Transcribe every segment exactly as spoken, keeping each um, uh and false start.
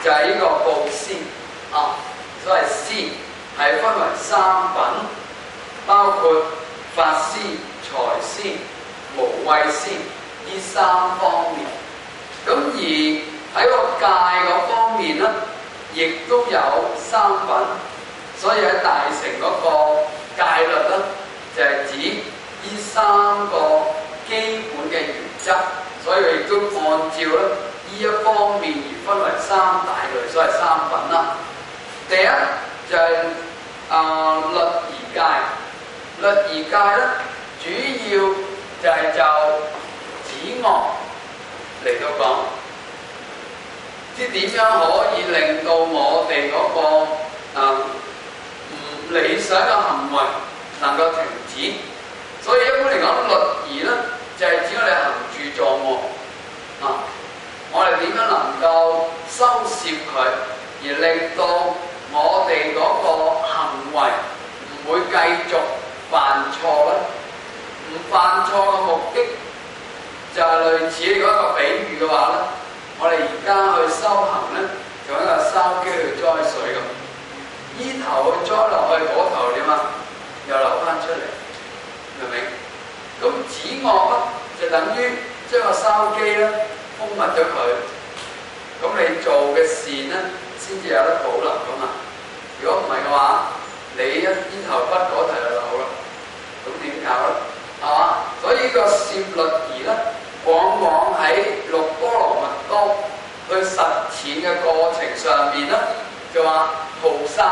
就係、是、呢個布施啊。所謂施係分為三品，包括法施、財施、無畏施呢三方面。咁而喺個戒嗰方面咧，亦都有三品。所以喺大乘嗰個戒律咧，就係、是、指呢三個基本嘅原則。所以佢亦都按照咧呢一方面而分為三大類，所謂三品啦。第一就係、是、啊、呃、律儀戒，律儀戒咧主要就係就止惡嚟到講，即係點樣可以令到我哋嗰、那個啊唔理想嘅行為能夠停止。所以一般嚟講，律儀咧就係、是、指我哋行住坐臥啊，我哋點樣能夠收攝佢，而令到我哋嗰個行為唔會繼續犯錯咧？唔犯錯嘅目的就係類似嗰個比喻嘅話咧，我哋而家去修行咧，就一個筲箕去栽水咁，依頭去栽落去，嗰頭點啊？又流翻出嚟，明唔明？咁止惡咧，就等於將個筲箕咧封密咗佢，咁你做嘅善咧，先至有得保留噶嘛。如果唔係嘅話，你一依頭筆嗰頭就漏啦，咁點搞咧？係嘛？所以呢個攝律儀咧，往往喺六波羅蜜多去實踐嘅過程上邊咧，就話菩薩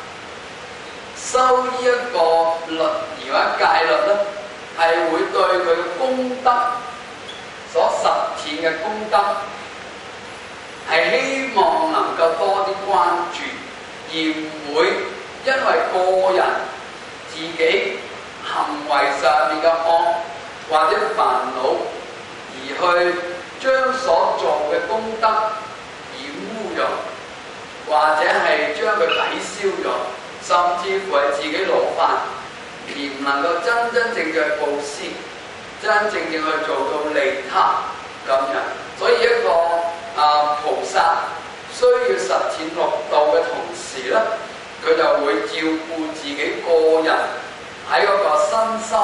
修呢一個律儀或者戒律咧，係會對佢嘅功德所實踐嘅功德，係希望能夠多啲關注，而唔會因為個人自己行為上面嘅惡或者煩惱，而去將所做嘅功德染污咗，或者係將佢抵消咗，甚至乎係自己攞返，而唔能夠真真正正去布施，真真正正去做到利他咁樣。所以一個啊菩薩需要實踐六道嘅同時咧，佢就會照顧自己個人喺嗰個身心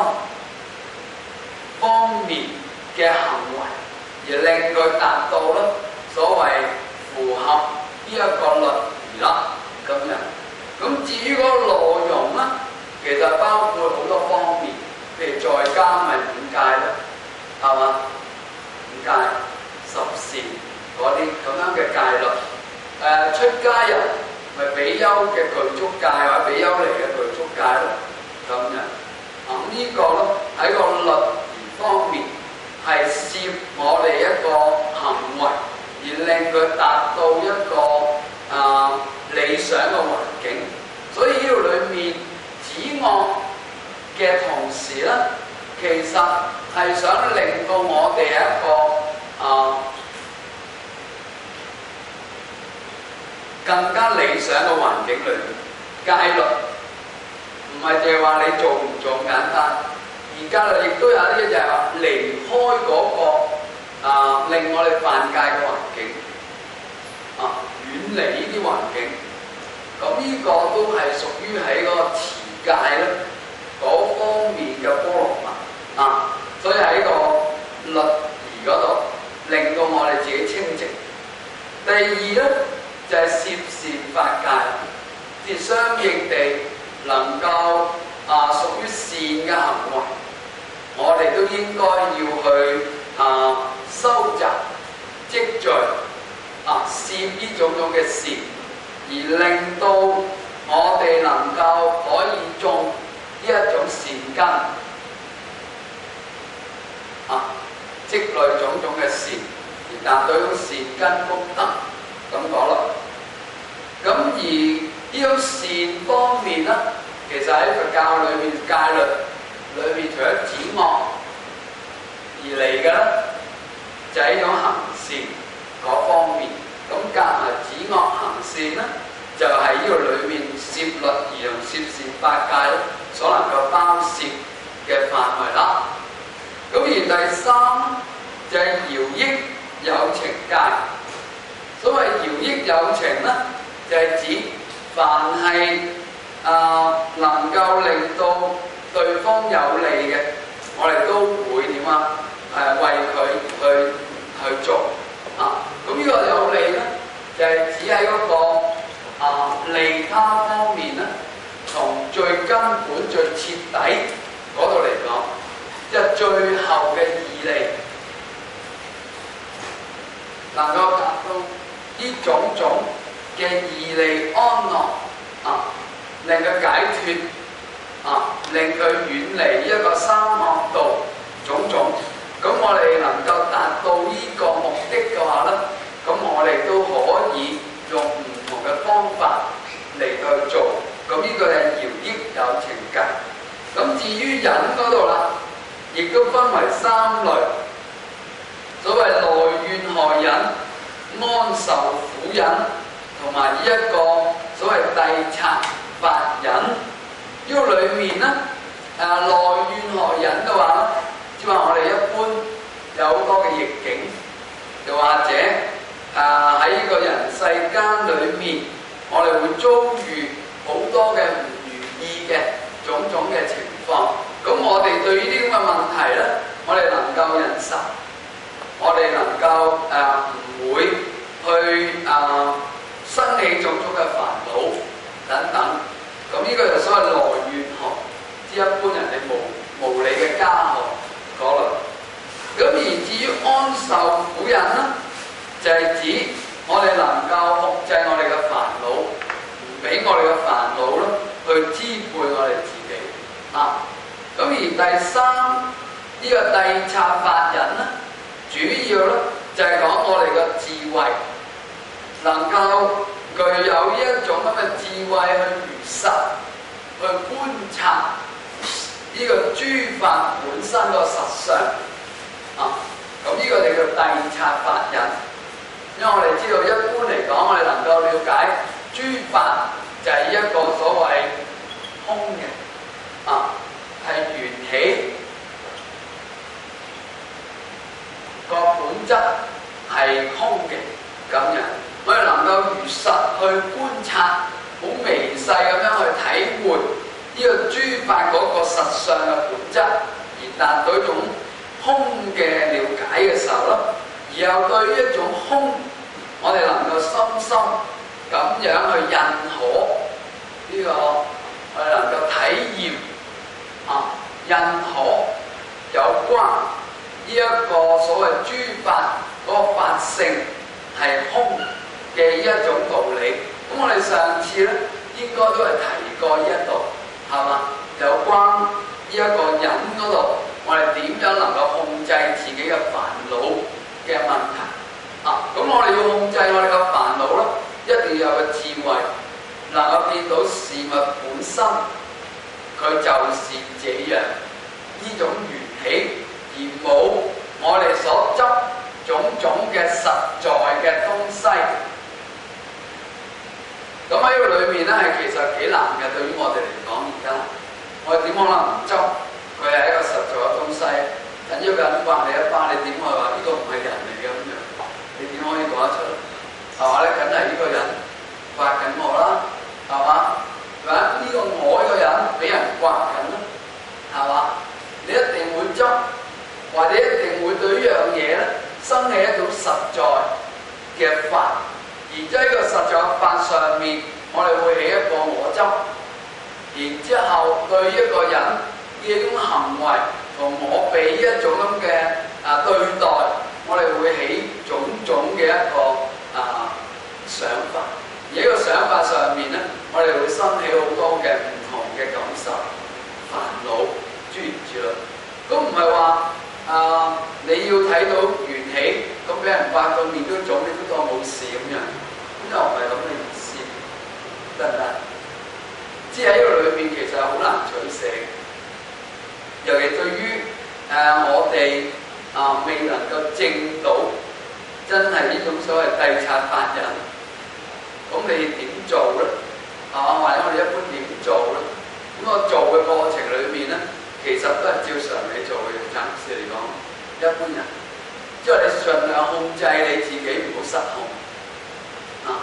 方面嘅行為，而令佢達到咧所謂符合呢一個律儀啦咁樣。咁至於嗰個內容咧，其實包括好多方面，譬如在家咪五戒咯，係嘛？五戒、十善嗰啲咁樣嘅戒律。誒、呃、出家人咪比丘嘅具足戒或者比丘尼嘅具足戒咯，咁樣。咁、嗯這個、呢個咧喺個律儀方面係攝我哋一個行為，而令佢達到一個啊、呃、理想嘅環境。所以呢度裏面止惡嘅同時咧，其實係想令到我哋一個啊、呃更加理想嘅環境裏面。戒律唔係淨係話你做唔做咁簡單，而戒律亦都有啲就係話離開嗰、那個啊、呃、令我哋犯戒嘅環境啊，遠離呢啲環境。咁呢個都係屬於喺個持戒咧嗰方面嘅波羅蜜啊，所以喺個律儀嗰度令到我哋自己清淨。第二咧就係、是、攝善法戒，即係相應地能夠啊屬於善嘅行為，我哋都應該要去啊收集積聚啊攝呢種種嘅善，而令到我哋能夠可以種呢一種善根啊，積累種種嘅善，而達到一種善根功德咁講啦。咁而呢種善方面咧，其實喺佛教裏面戒律裏面，除咗止惡而嚟嘅咧，就係、是、一種行善嗰方面。咁夾埋止惡行善咧，就係呢個裏面攝律儀同攝善法戒咧所能夠包攝嘅範圍啦。咁而第三就係饒益有情戒。所謂饒益有情咧，就係、是、指凡係啊、呃、能夠令到對方有利嘅，我哋都會點啊？誒、呃、為佢去去做啊！咁呢個有利咧，就係、是、指喺嗰、那個啊、呃、利他方面咧，從最根本、最徹底嗰度嚟講，即係最後嘅義利，能夠達到呢種種嘅義利安樂啊，令佢解脫啊，令佢遠離一個三惡道種種。咁我哋能夠達到呢個目的嘅話咧，咁我哋都可以用唔同嘅方法嚟去做。咁呢個係饒益有情嘅。咁至於忍嗰度啦，亦都分為三類。所謂內怨害忍、安受苦忍，同埋呢一個所謂諦察法忍。呢個裏面咧，誒內怨害忍嘅話咧，即係話我哋一般有好多嘅逆境，又或者誒喺呢個人世間裏面，我哋會遭遇好多嘅唔如意嘅種種嘅情況。咁我哋對呢啲咁嘅問題咧，我哋能夠忍受，我哋能夠誒唔、呃、會去誒、呃、生起種種嘅煩惱等等。咁呢個就所謂內怨害，即一般人哋無無理嘅加害嗰類。咁而至於安受苦忍咧，就係、是、指我哋能夠控制我哋嘅煩惱，唔俾我哋嘅煩惱咧去支配我哋自己啊。咁而第三呢、這個諦察法忍咧，主要咧就係、是、講我哋嘅智慧，能夠具有呢一種咁嘅智慧去如實去觀察呢個諸法本身個實相啊。咁呢個就叫諦察法忍。因為我哋知道一般嚟講，我哋能夠了解諸法就係一個所謂空嘅啊，係緣起個本質係空嘅咁樣。我哋能夠如實去觀察，好微細咁樣去體會呢個諸法嗰個實相嘅本質，而達到一種空嘅了解嘅時候咯，而又對於一種空，我哋能夠深深咁樣去認可呢、這個，我哋能夠體驗啊，認可有關呢一個所謂諸法嗰個法性係空嘅一種道理。咁我哋上次咧應該都係提過呢一度，係嘛？有關呢一個忍嗰度，我哋點樣能夠控制自己嘅煩惱嘅問題啊？咁我哋要控制我哋嘅煩惱咧，一定要有個智慧，能夠見到事物本身佢就是這樣呢種緣起，而冇我哋所執種種嘅實在嘅東西。咁喺個裏面咧，係其實幾難嘅。對於我哋嚟講，而家我哋點可能唔執佢係一個實在嘅東西？等於有人話你一巴，你點可以話呢個唔係人嚟嘅咁樣？你點可以講得出？係嘛？你梗係呢個人刮緊我啦，係嘛？係嘛？呢個我呢個人俾人刮緊啦，係嘛？你一定會執，或者一定會對呢樣嘢咧生起一種實在嘅法。而喺個實在法上面，我哋會起一個我執，然之後對一個人嘅一種行為同我被一種咁嘅啊對待，我哋會起種種嘅一個啊想法。而喺個想法上面咧，我哋會生起好多嘅唔同嘅感受、煩惱諸如此類。咁唔係話啊你要睇到緣起，咁俾人刮到面都腫，你都當冇事咁樣。又唔係咁嘅意思，得唔得？即係喺呢個裏面，其實係好難取捨。尤其對於誒、呃、我哋啊、呃、未能夠證到真係呢種所謂諦察法忍，咁你點做咧？係嘛？或者我哋一般點做咧？咁我做嘅過程裏面咧，其實都係照常理做嘅。暫時嚟講，一般人即係你盡量控制你自己，唔好失控。啊！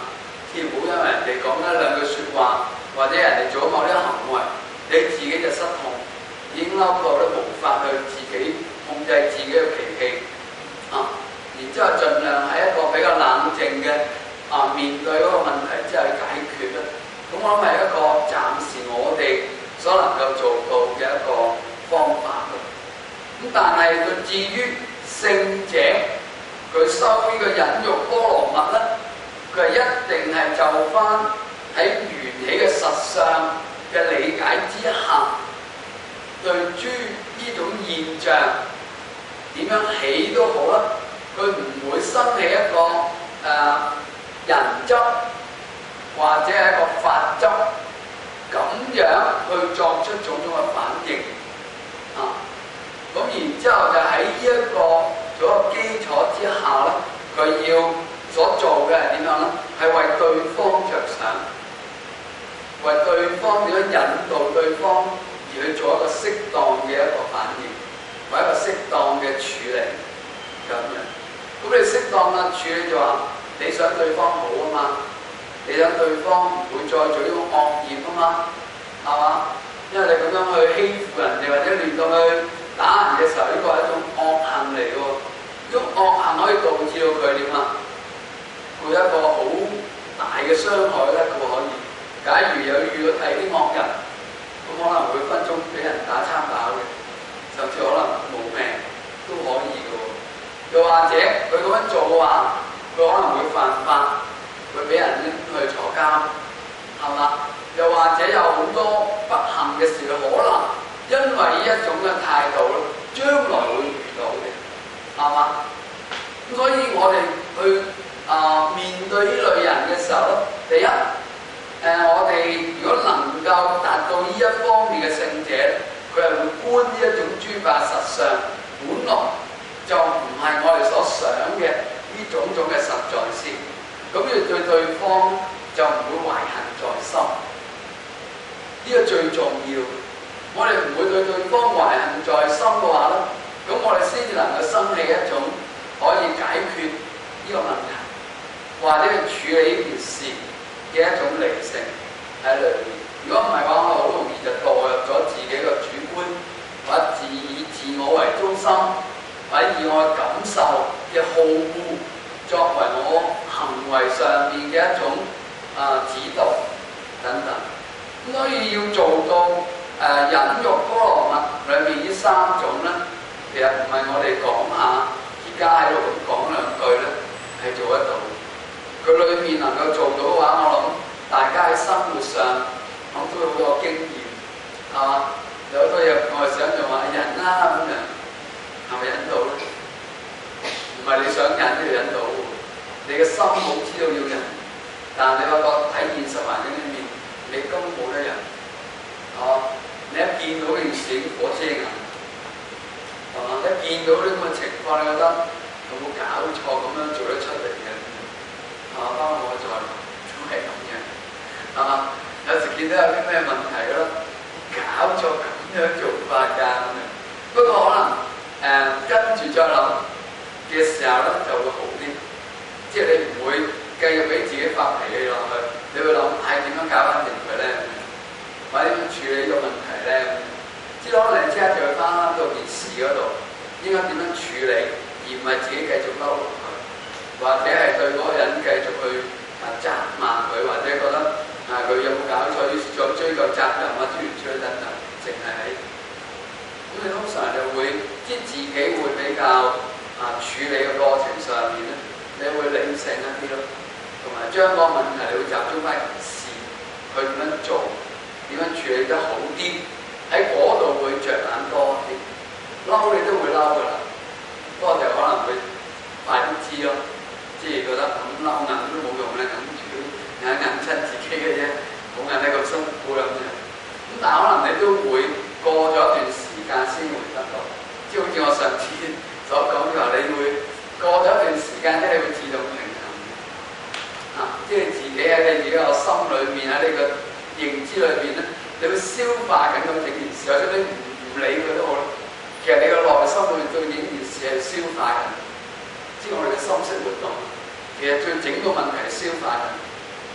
講一兩句説話，或者人哋做某啲行為，你自己就失控，已經嬲到都無法去自己控制自己嘅脾氣啊！然之後盡量喺一個比較冷靜嘅啊面對嗰個問題之後去解決啦。咁我諗係一個暫時我哋所能夠做到嘅一個方法咯。咁但係佢至於聖者，佢收呢個忍辱波羅蜜咧，佢係一定係就翻喺緣起嘅實相嘅理解之下，對諸呢種現象點樣起都好啦，佢唔會生起一個誒、呃、人執或者係一個法執咁樣去作出種種嘅反應啊。咁然之後就喺呢一個嗰個基礎之下咧，佢要所做嘅係點樣咧？係為對方着想，為對方點樣引導對方而去做一個適當嘅一個反應，或者一個適當嘅處理咁樣。咁你適當嘅處理就話你想對方好啊嘛，你想對方唔會再做呢種惡業啊嘛，係嘛？因為你咁樣去欺負人哋或者亂到去打人嘅時候，呢個係一種惡行嚟嘅喎。呢種惡行可以導致到佢點啊？會有一個好大嘅傷害咧，佢可以。假如有遇到第啲惡人，咁可能會分鐘俾人打參打嘅，甚至可能冇命都可以嘅喎。又或者佢咁樣做嘅話，佢可能會犯法，會俾人拎去坐監，係嘛？又或者有好多不幸嘅事，可能因為呢一種嘅態度咧，將來會遇到嘅，係嘛？咁所以我哋去啊、呃、面對呢類人嘅時候咧，第一誒、呃、我哋如果能夠達到呢一方面嘅聖者，佢係會觀呢一種諸法實相，本來就唔係我哋所想嘅呢種種嘅實在先，咁要對對方就唔會懷恨在心，呢、這個最重要。我哋唔會對對方懷恨在心嘅話咧，咁我哋先至能夠生起一種可以解決呢個問題，或者去處理呢件事嘅一種理性喺裏面。如果唔係嘅話，我好容易就墮入咗自己嘅主觀，或者自以自我為中心，或者以我嘅感受嘅好惡作為我行為上面嘅一種啊、呃、指導等等。咁所以要做到誒、呃、忍辱波羅蜜裏面呢三種咧，其實唔係我哋講下，而家喺度講兩句咧係做得到。佢裏面能夠做到嘅話，我諗大家喺生活上我都好多經驗，係嘛？有好多嘢我係想就話忍啦咁樣，係咪忍到咧？唔係你想忍都要忍到，你嘅心好知道要忍，但係你發覺喺現實環境裏面，你根本冇得忍，係嘛？你一見到件事火遮眼，係嘛？一見到呢咁嘅情況，你覺得有冇搞錯咁樣做得出嚟嘅？係嘛？包括我在內都係咁樣，係嘛？有時見到有啲咩問題咯，搞錯咁樣做法㗎咁樣。不過可能誒、呃、跟住再諗嘅時候咧就會好啲，即係你唔會繼續俾自己發脾氣落去，你會諗係點樣搞翻掂佢咧？或者點樣處理呢個問題咧？之後可能即刻就去翻到件事嗰度，應該點樣處理，而唔係自己繼續嬲落去，或者係對嗰個人繼續去啊責罵佢，或者覺得啊佢有冇搞錯，於是再追究責任啊諸如此類等等，淨係喺咁你通常就會即係自己會比較啊處理嘅過程上面咧，你會理性一啲咯，同埋將個問題你會集中翻件事去點樣做。點樣處理得好啲？喺嗰度會着眼多啲，嬲你都會嬲噶啦，不過就可能會快啲知咯，即係覺得咁嬲硬都冇用咧，咁主要硬硬親自己嘅啫，冇人喺個辛苦咁樣。咁但係可能你都會過咗一段時間先會得到，即係好似我上次所講嘅話，你會過咗一段時間咧，你會自動平衡啊，即係自己喺你自己個心裏面喺呢個認知裏邊咧，你會消化緊咁整件事，或者你唔唔理佢都好啦。其實你個內心裏面對整件事係消化緊，即係我哋嘅心識活動。其實最整個問題係消化緊，即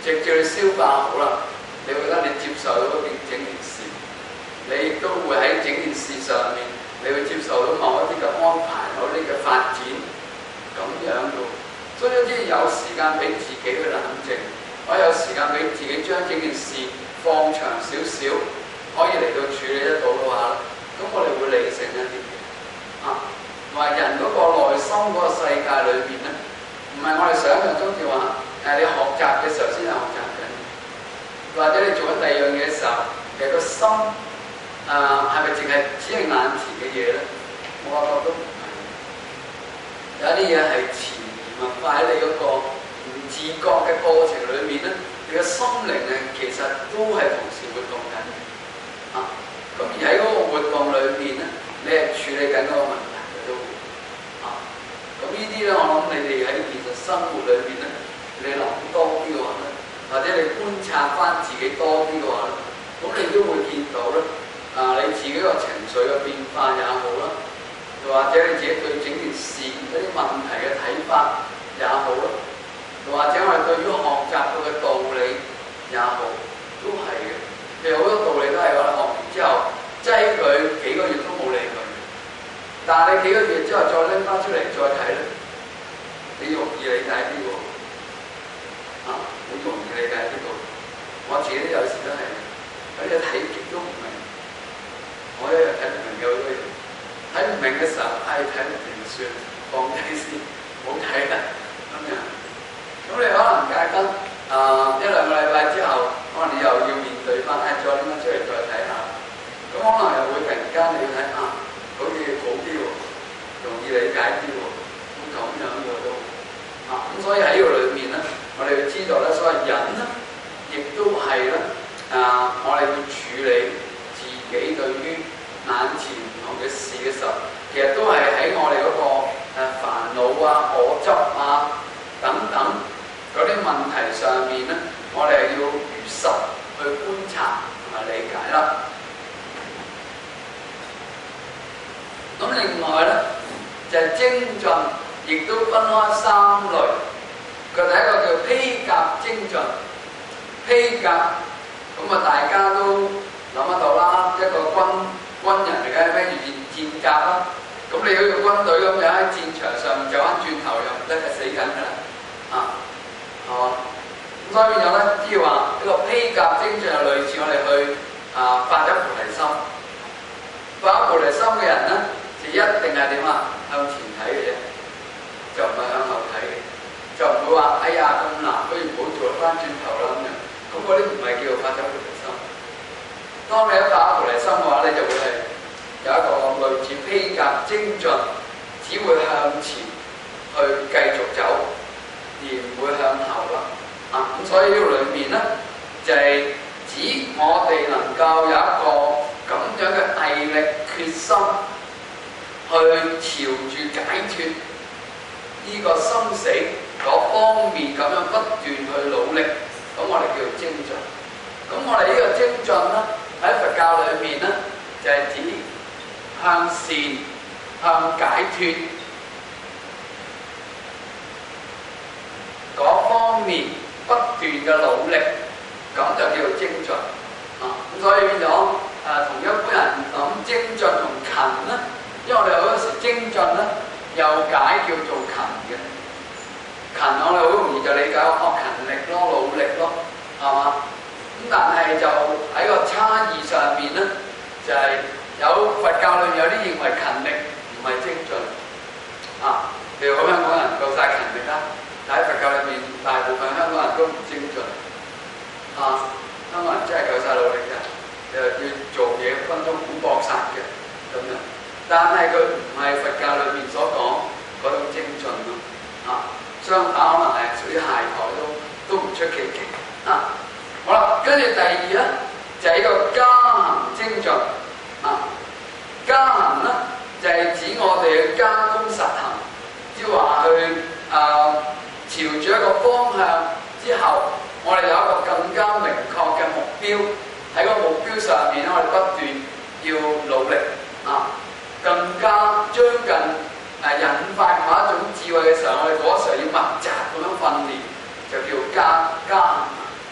直至你消化好啦，你覺得你接受到嗰件整件事，你亦都會喺整件事上面，你會接受到某一啲嘅安排，某啲嘅發展咁樣嘅。所以一啲有時間俾自己去冷靜，我有時間俾自己將整件事放長少少，可以嚟到處理得到嘅話，咁我哋會理性一啲嘅。啊，同埋人嗰個內心嗰個世界裏邊咧，唔係我哋想象中嘅話，誒你學習嘅時候先係學習緊，或者你做緊第二樣嘢嘅時候，其實個心誒係咪淨係只係眼前嘅嘢咧？我覺得都唔係，有啲嘢係潛移默化喺你嗰個唔自覺嘅過程裏面咧，你嘅心靈咧其實都係同時活動緊嘅。啊，咁而喺嗰個活動裏面咧，你係處理緊嗰個問題嘅都會。啊，咁呢啲咧，我諗你哋喺現實生活裏邊咧，你諗多啲嘅話咧，或者你觀察翻自己多啲嘅話咧，咁你都會見到咧，啊你自己個情緒嘅變化也好啦，又或者你自己對整件事一啲問題嘅睇法也好啦，又或者我哋對於學習佢嘅道理也好，都係嘅。譬如好多道理都係我哋學完之後，擠佢幾個月都冇理佢，但係你幾個月之後再拎翻出嚟再睇咧，你容易理解啲喎，啊，好容易理解啲喎。我自己都有時都係，有啲睇極都唔明，我一日睇唔明嘅好多嘢，睇唔明嘅時候，唉，睇唔明算，放低先，唔好睇啦咁樣。咁你可能戒得啊一兩個禮拜之後，可能你又要面對翻，唉，再拎翻出嚟再睇下，咁可能又會突然間你要睇啊，好似好啲喎，容易理解啲喎，咁樣嘅都啊，咁所以喺呢個裏面咧，我哋要知道咧，所謂人咧，亦都係咧啊，我哋要處理自己對於眼前唔同嘅事嘅時候，其實都係喺我哋嗰個誒煩惱啊、我執啊等等嗰啲問題上面咧，我哋係要如實去觀察同埋理解啦。咁另外咧就係精進，亦都分開三類。佢第一個叫披甲精進，披甲咁啊，大家都諗得到啦，一個軍軍人嚟嘅，孭住戰戰甲啦。咁你好似軍隊咁樣喺戰場上面走翻轉頭又唔得，係死緊㗎啦，啊，係嘛？咁所以變咗咧，即係話呢個披甲精進係類似我哋去啊發咗菩提心，發咗菩提心嘅人咧，就一定係點啊？向前睇嘅啫，就唔係向後睇嘅，就唔會話哎呀咁難，不如唔好做翻轉頭啦咁樣。咁嗰啲唔係叫做發咗菩提心。當你一發咗菩提心嘅話咧，就會係有一個類似披甲精進，只會向前去繼續走，而唔會向後啦。啊，咁所以呢個裏面咧，就係、是、指我哋能夠有一個咁樣嘅毅力決心，去朝住解決呢個生死嗰方面咁樣不斷去努力，咁我哋叫做精進。咁我哋呢個精進咧，喺佛教裏面咧，就係、是、指向善、向解脫嗰方面不斷嘅努力，咁就叫做精進。啊，咁所以變咗誒，同一般人諗精進同勤咧，因為我哋好多時精進咧，又解叫做勤嘅。勤我哋好容易就理解哦，勤力咯、努力咯，係嘛？咁但係就喺個差異上面咧，就係、是、有佛教裏面有啲認為勤力唔係精進。啊，譬如講香港人夠晒勤力啦，但喺佛教裏面大部分香港人都唔精進。啊，香港人真係夠晒努力嘅，誒要做嘢分鐘好搏殺嘅咁樣。但係佢唔係佛教裏面所講嗰種精進咯。啊，相反可能係屬於懈怠都都唔出奇嘅。啊，好啦，跟住第二咧就係、是、一個加行精進。啊，加行咧就係、是、指我哋去加工實行，即係話去誒、呃、朝住一個方向之後，我哋有一個更加明確嘅目標，喺個目標上面咧，我哋不斷要努力啊，更加將近誒引發某一種智慧嘅時候，我哋嗰時候要密集咁樣訓練，就叫加加行。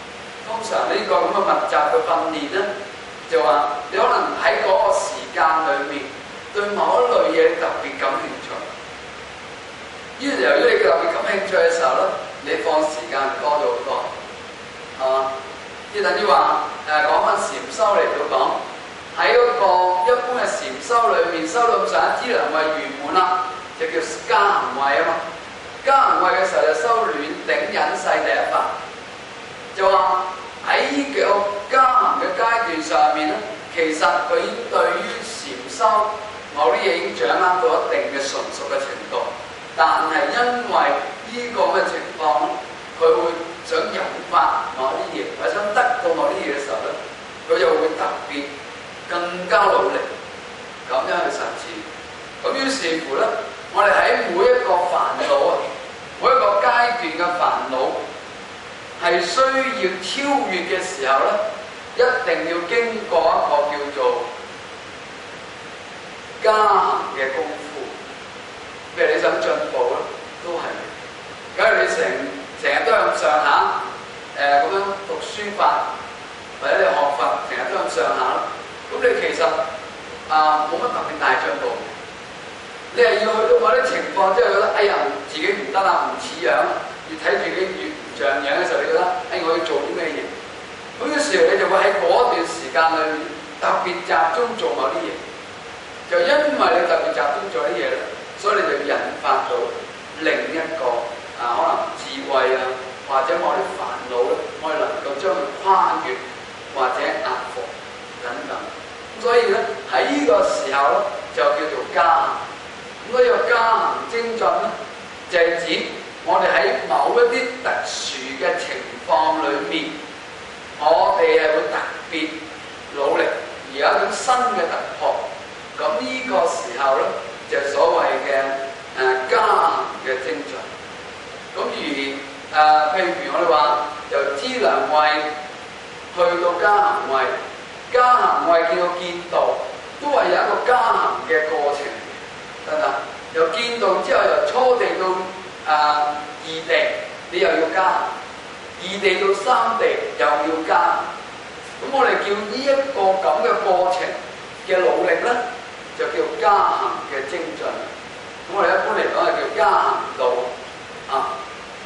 個咁嘅密集嘅訓練咧，就話你可能喺嗰個時間裏面對某一類嘢特別感興趣。於是由於你特別感興趣嘅時候咧，你放時間多咗好多，係嘛？即係等於話誒講翻禪修嚟到講，喺嗰個一般嘅禪修裏面修到咁上下資糧位圓滿啦，就叫加行位啊嘛。加行位嘅時候就修暖頂忍世第一法，就話喺呢個加行嘅階段上面咧，其實佢已經對於禪修某啲嘢已經掌握到一定嘅純熟嘅程度，但係因為呢個嘅情況咧，佢會想引發某啲嘢，或者想得到某啲嘢嘅時候咧，佢就會特別更加努力咁樣去實踐。咁於是乎咧，我哋喺每一個煩惱啊，每一個階段嘅煩惱係需要超越嘅時候咧，一定要經過一個叫做加行嘅功夫。譬如你想進步咧，都係。假如你成成日都向上下誒咁樣讀書法，或者你學佛成日都向上下啦，咁你其實啊冇乜特別大進步。你係要去到某啲情況，即係覺得哎呀自己唔得啦，唔似樣，越睇自己越唔像樣嘅時候，你覺得哎我要做啲咩嘢？咁於是你就會喺嗰段時間裏面特別集中做某啲嘢，就因為你特別集中做啲嘢咧，所以你就要引發到另一個啊可能智慧啊，或者某啲煩惱咧，我哋能夠將佢跨越或者壓服等等。咁所以咧喺呢個時候咧就叫做加行。咁呢個加行精進咧，就係指我哋喺某一啲特殊嘅情況裏面，我哋係會特別努力，而有一種新嘅突破。咁呢個時候咧，就係所謂嘅誒加行嘅精進。咁而誒、呃，譬如我哋話由資糧位去到加行位，加行位見到見道，都係有一個加行嘅過程。得唔得？由見道之後，由初地到啊、呃、二地，你又要加行；二地到三地又要加行。咁我哋叫呢一個咁嘅過程嘅努力咧，就叫加行嘅精進。咁我哋一般嚟講係叫加行道啊。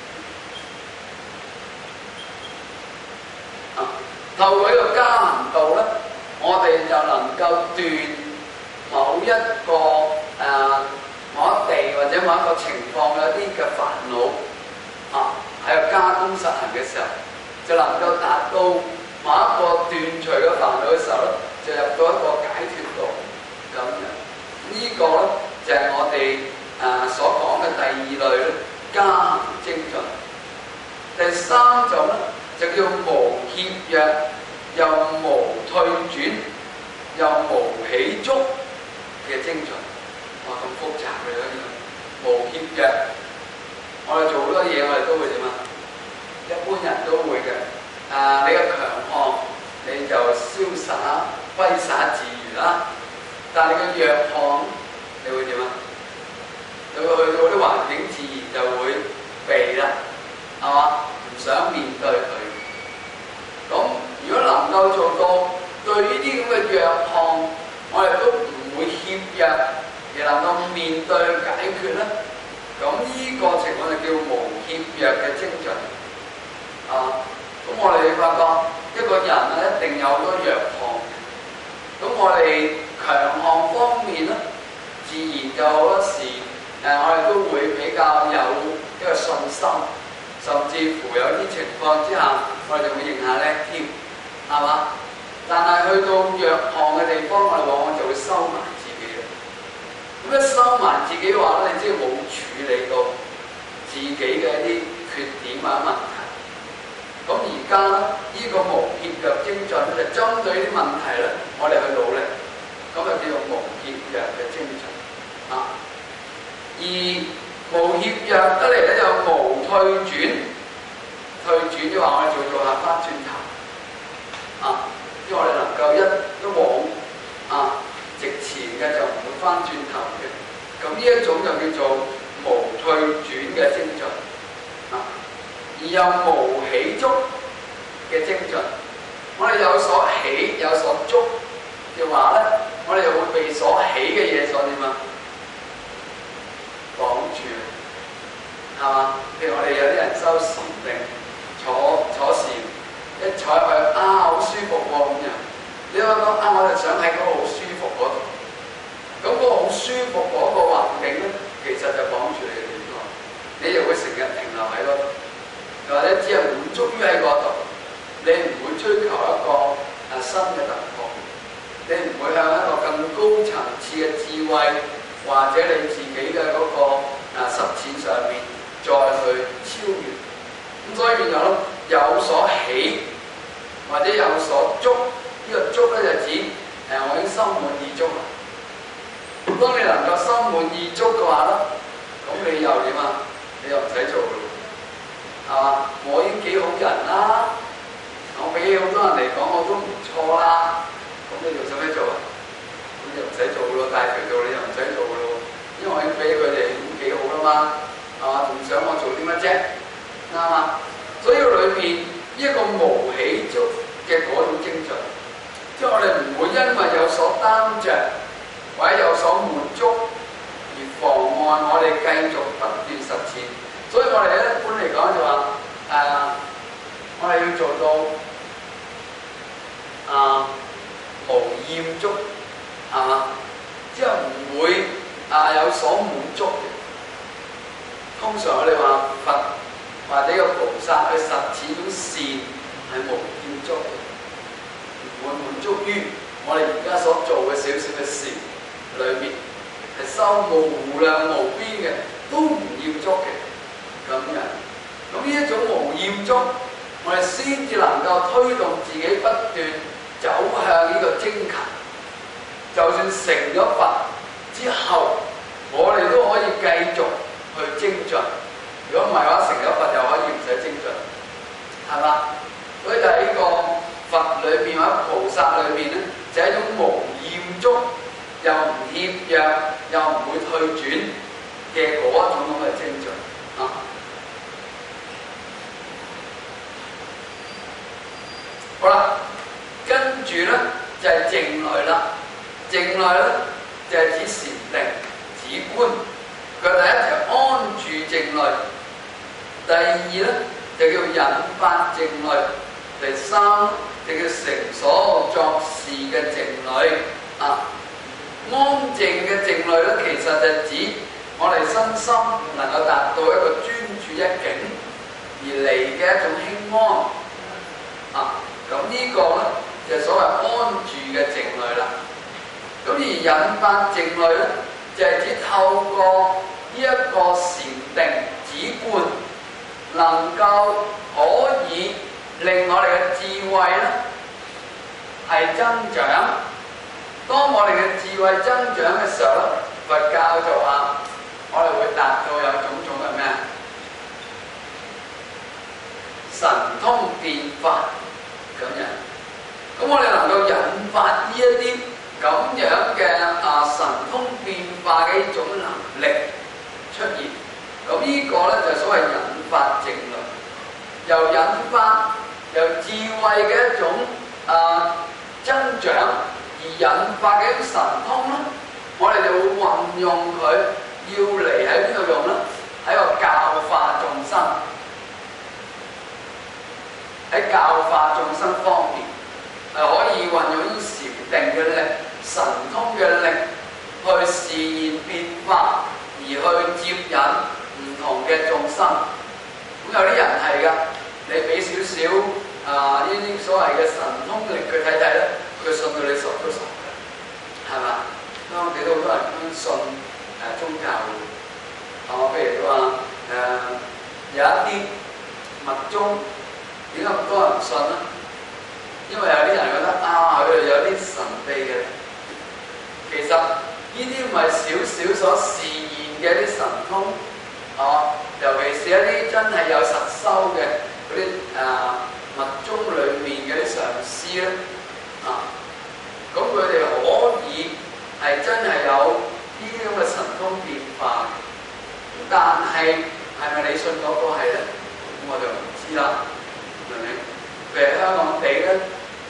啊，透過呢個加行道咧，我哋就能夠斷某一個誒、呃、某一地或者某一個情況嘅一啲嘅煩惱啊，喺度加工實行嘅時候，就能夠達到某一個斷除嘅煩惱嘅時候咧，就入到一個解脫道咁樣。這個、呢個咧就係、是、我哋誒、呃、所講嘅第二類咧，加行精進。第三種咧就叫無怯弱，又無退轉，又無起觸嘅精進。哇，咁複雜嘅呢個無怯弱，我哋做好多嘢，我哋都會點啊？一般人都會嘅。啊，你嘅強項你就瀟灑揮灑自如啦。但係你嘅弱項，你會點啊？你會去到啲環境自然就會避啦，係嘛？唔想面對佢。咁如果能夠做到對呢啲咁嘅弱項，我哋都唔會怯弱，而能夠面對解決咧，咁呢個情況就叫無怯弱嘅精進。啊，咁我哋發覺一個人咧一定有好多弱項，咁我哋強項方面咧，自然就好多時誒、呃，我哋都會比較有一個信心，甚至乎有啲情況之下，我哋就會認下叻添，係嘛？但係去到弱項嘅地方，我哋往往就會收埋自己啦。咁一收埋自己嘅話咧，你知冇處理到自己嘅一啲缺點啊問題。咁而家咧，呢、這個無怯弱精進咧，就針對啲問題咧，我哋去努力，咁就叫做無怯弱嘅精進啊。而無怯弱得嚟咧，就無退轉，退轉即係話我哋做做下翻轉頭啊。因為我哋能夠一一往啊直前嘅就唔會翻轉頭嘅，咁呢一種就叫做無退轉嘅精進啊，而又無起觸嘅精進。 我哋有所喜有所觸嘅話咧，我哋就會被所喜嘅嘢所點啊綁住，係嘛？譬如我哋有啲人修禪定，坐坐禪，一坐入去啊好舒服喎咁樣，你話講啊我就想喺嗰個好舒服嗰度，咁嗰個好舒服嗰個環境咧，其實就綁住你嘅點咯，你就會成日停留喺嗰度，或者只係滿足於喺嗰度，你唔會追求一個啊新嘅突破，你唔會向一個更高層次嘅智慧或者你自己嘅嗰個啊實踐上面再去超越。咁所以變咗有所喜或者有所觸，呢、這個觸咧就指誒我已經心滿意足啦。當你能夠心滿意足嘅話咧，咁你又點啊？你又唔使做咯，係嘛？我已經幾好人啦，我比好多人嚟講我都唔錯啦，咁你仲使咩做啊？咁你又唔使做咯，大條道你又唔使做咯，因為我已經俾佢哋已經幾好啦嘛，係嘛？仲想我做啲乜啫？啱嘛？所以裏邊呢一個無喜觸嘅嗰種徵象，即係我哋唔會因為有所擔着或者有所滿足而妨礙我哋繼續不斷實踐。所以我哋一般嚟講就話誒、呃，我哋要做到啊、呃、無厭足，係嘛？即係唔會啊、呃、有所滿足嘅。通常我哋話佛或者個菩薩去實踐種善係無厭足嘅，唔會滿足於我哋而家所做嘅少少嘅事裏面，係修無無量無邊嘅，都唔厭足嘅咁樣。咁呢一種無厭足，我哋先至能夠推動自己不斷走向呢個精勤。就算成咗佛之後，我哋都可以繼續去精進。如果唔係嘅話，成咗佛又可以唔使精進，係嘛？所以就喺呢個佛裏邊或者菩薩裏邊咧，就係、是、一種無厭足，又唔怯弱，又唔會退轉嘅嗰一種咁嘅精進啊。好啦，跟住咧就係靜慮啦。靜慮咧就係、是、指禪定、止觀。佢第一就安住靜慮。第二咧就叫引發靜慮，第三就叫成所作事嘅靜慮啊。安靜嘅靜慮咧，其實就指我哋身心能夠達到一個專注一境而嚟嘅一種輕安啊。咁呢個咧就係所謂安住嘅靜慮啦。咁而引發靜慮咧，就係指透過呢一個禪定止觀，能夠可以令我哋嘅智慧咧係增長。當我哋嘅智慧增長嘅時候咧，佛教就話我哋會達到有種種嘅咩啊？神通變化咁樣。咁我哋能夠引發呢一啲咁樣嘅啊神通變化嘅一種能力出現。咁呢個咧就係所謂引發靜慮，由引發由智慧嘅一種啊增長而引發嘅一種神通咧，我哋就會運用佢，要嚟喺邊度用咧？喺個教化眾生，喺教化眾生方面係可以運用呢種禪定嘅力、神通嘅力去示現變化，而去接引唔同嘅眾生。咁有啲人係㗎，你俾少少啊呢啲所謂嘅神通力佢睇睇咧，佢信到你傻都傻嘅，係嘛？我哋都好多人都信誒、啊、宗教嘅，啊譬如話誒、啊、有一啲密宗，點解咁多人信咧？因為有啲人覺得啊，佢哋有啲神秘嘅，其實呢啲唔係少少所示現嘅一啲神通。哦，尤其是一啲真係有實修嘅嗰啲誒密宗裏面嘅啲上師咧，啊，咁佢哋可以係真係有呢啲咁嘅神通變化嘅，但係係咪你信嗰個係咧？咁我就唔知啦，明唔明？譬如香港地咧，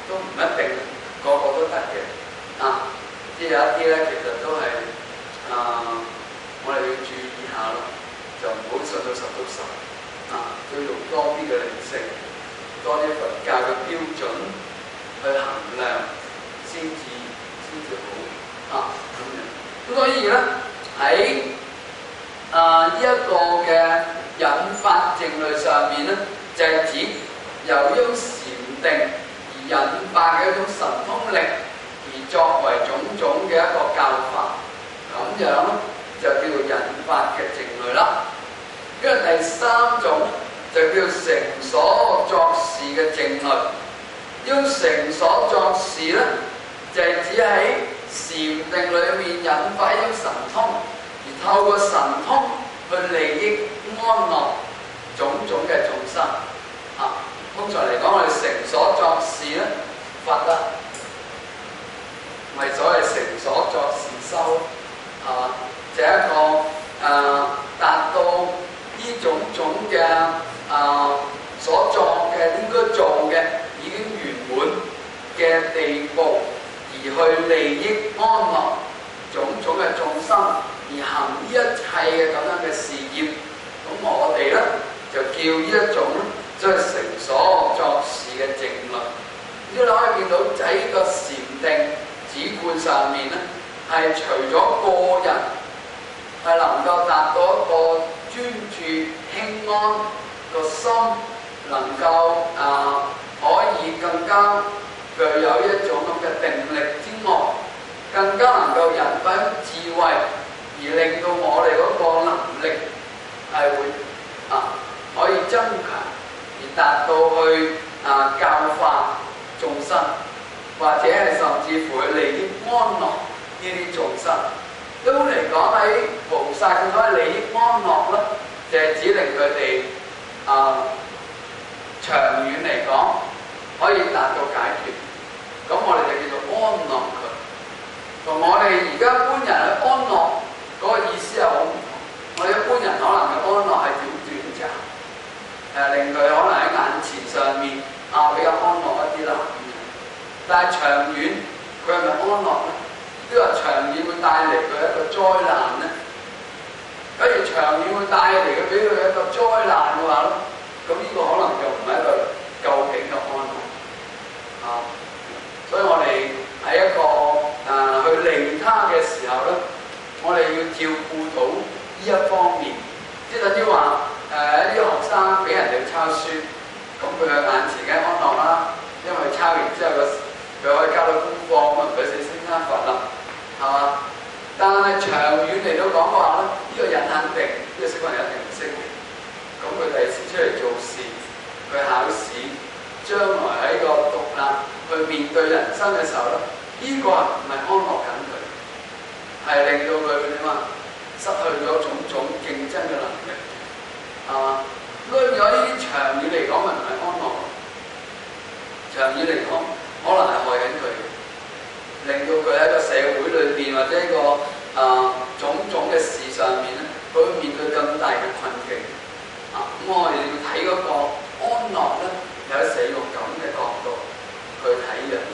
都唔一定個個都得嘅啊！即係有一啲咧，其實都係啊，我哋要注意下咯，就唔好信到十足十啊，要用多啲嘅理性，多啲佛教嘅標準去衡量，先至先至好啊咁樣。咁所以咧喺啊呢一個嘅引發正類上面咧，就係、是、指由於禪定而引發嘅一種神通力，而作為種種嘅一個教法，咁樣咧就叫做引發嘅正類啦。跟住第三種就叫成所作事嘅正類。呢種成所作事咧，就係、是、指喺禪定裏面引發一種神通，而透過神通去利益安樂種種嘅眾生。啊，通常嚟講，我哋成所作事咧，發得咪所謂成所作事修，係嘛？就係、一個誒、呃、達到呢種種嘅誒、呃、所作嘅應該做嘅已經圓滿嘅地步，而去利益安樂種種嘅眾生，而行呢一切嘅咁樣嘅事業，咁我哋咧就叫呢一種即係成所作事嘅正類。呢度可以見到喺呢個禪定止觀上面咧，係除咗個人係能夠達到一個專注輕安個心，能夠啊、呃、可以更加具有一種咁嘅定力之外，更加能夠引發智慧，而令到我哋嗰個能力係會啊可以增強，而達到去啊教化眾生，或者係甚至乎去利益安樂呢啲眾生。一般嚟講，喺菩薩嘅所謂利益安樂咧，就係、是、指令佢哋啊長遠嚟講可以達到解決。咁我哋就叫做安樂佢。同我哋而家一般人去安樂嗰個意思係好唔同。我哋一般人可能嘅安樂係點短暫，誒、啊、令佢可能喺眼前上面啊比較安樂一啲啦。但係長遠佢係咪安樂咧？呢個長遠會帶嚟佢一個災難咧。假如長遠會帶嚟嘅俾佢一個災難嘅話咧，咁呢個可能就唔係一個究竟嘅安樂啊。所以我哋喺一個誒、呃、去利他嘅時候咧，我哋要照顧到呢一方面，即係等於話誒一啲學生俾人哋抄書，咁佢嘅眼前嘅安樂啦，因為抄完之後個佢可以交到功課，咁啊唔使死生生佛啦，係嘛？但係長遠嚟到講嘅話咧，呢、這個人肯定，呢、這個小朋友一定唔識嘅，咁佢第時出嚟做事，去考試，將來喺個獨立去面對人生嘅時候咧，呢、這個唔係安樂緊佢，係令到佢點啊？失去咗種種競爭嘅能力，係嘛？咁如果呢啲長遠嚟講，咪唔係安樂？長遠嚟講，可能係害緊佢，令到佢喺個社會裏邊或者一個啊、呃、種種嘅事上面咧，佢會面對更大嘅困境。啊，咁我哋要睇嗰個安樂咧，有時用咁嘅角度去睇樣嘢。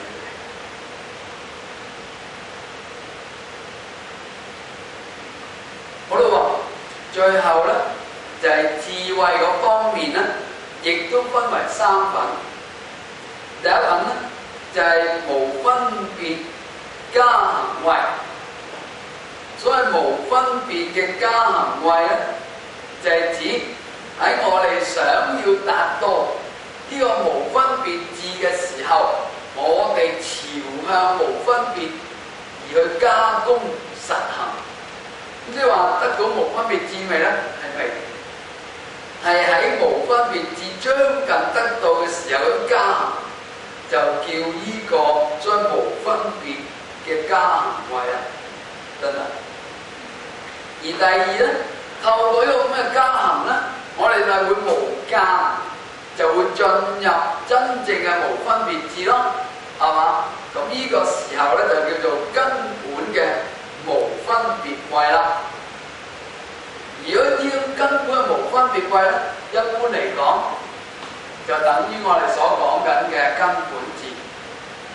好啦喎，最後咧就係、是、智慧嗰方面咧，亦都分為三品。第一品咧就係、是、無分別加行慧。所謂無分別嘅加行慧咧，就係、是、指喺我哋想要達到呢個無分別智嘅時候，我哋朝向無分別而去加工實行。咁即係話得到無分別智未咧？係未？係喺無分別智將近得到嘅時候去加行，就叫呢個將無分別嘅加行慧啦，得唔得？而第二咧，透過呢個咁嘅加行咧，我哋就會無間，就會進入真正嘅無分別智咯，係嘛？咁呢個時候咧就叫做根本嘅無分別慧啦。如果呢種根本嘅無分別慧咧，一般嚟講就等於我哋所講緊嘅根本智。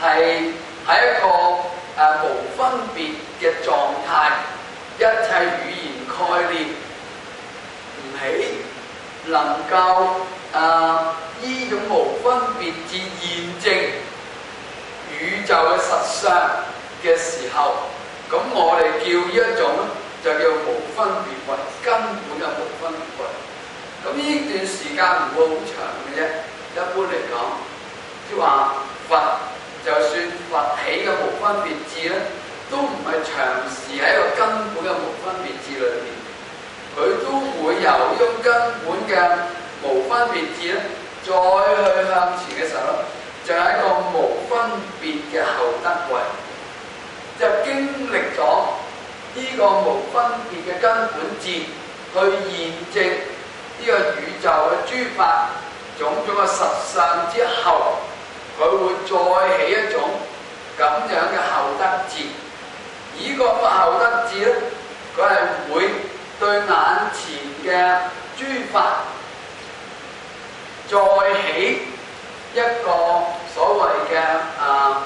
係喺一個誒、呃、無分別嘅狀態，一切語言概念唔起，能夠誒依種無分別至驗證宇宙嘅實相嘅時候，咁我哋叫呢一種咧就叫無分別慧，根本嘅無分別慧。咁呢段時間唔會好長嘅啫，一般嚟講，即係話佛就算佛起嘅無分別智咧，都唔係長時喺一個根本嘅無分別智裏面，佢都會由呢種根本嘅無分別智咧，再去向前嘅時候咧，就係一個無分別嘅後得慧，就經歷咗呢個無分別嘅根本智去驗證呢個宇宙嘅諸法種種嘅實相之後，佢會再起一種咁樣嘅後得智。呢個後得智咧，佢係會對眼前嘅諸法再起一個所謂嘅啊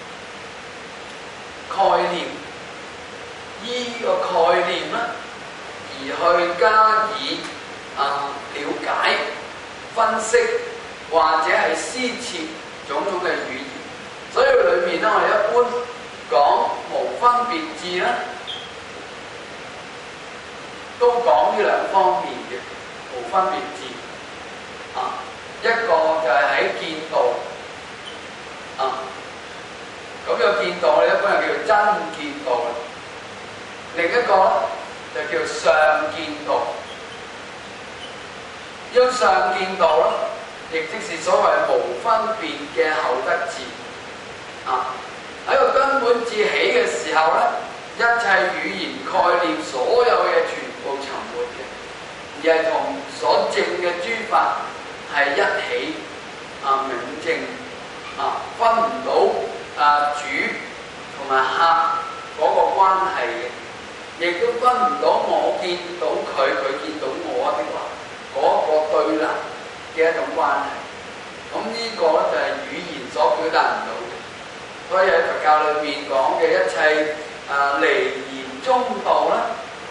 概念，依個概念咧而去加以啊了解、分析或者係施設種種嘅語言。所以裏面咧，我哋一般講無分別智咧，都講呢兩方面嘅無分別智啊。一個就係喺見道啊，咁個見道我哋一般係叫做真見道，另一個咧就叫相見道。呢種相見道咧，亦即是所謂無分別嘅後得智啊。喺個根本智起嘅時候咧，一切語言概念所有嘢全部沉沒嘅，而係同所證嘅諸法係一起啊，明證啊，分唔到啊主同埋客嗰個關係嘅，亦都分唔到我見到佢，佢見到我的話嗰個對立嘅一種關係。咁呢個咧就係語言所表達唔到嘅。所以喺佛教裏面講嘅一切啊離言中道咧，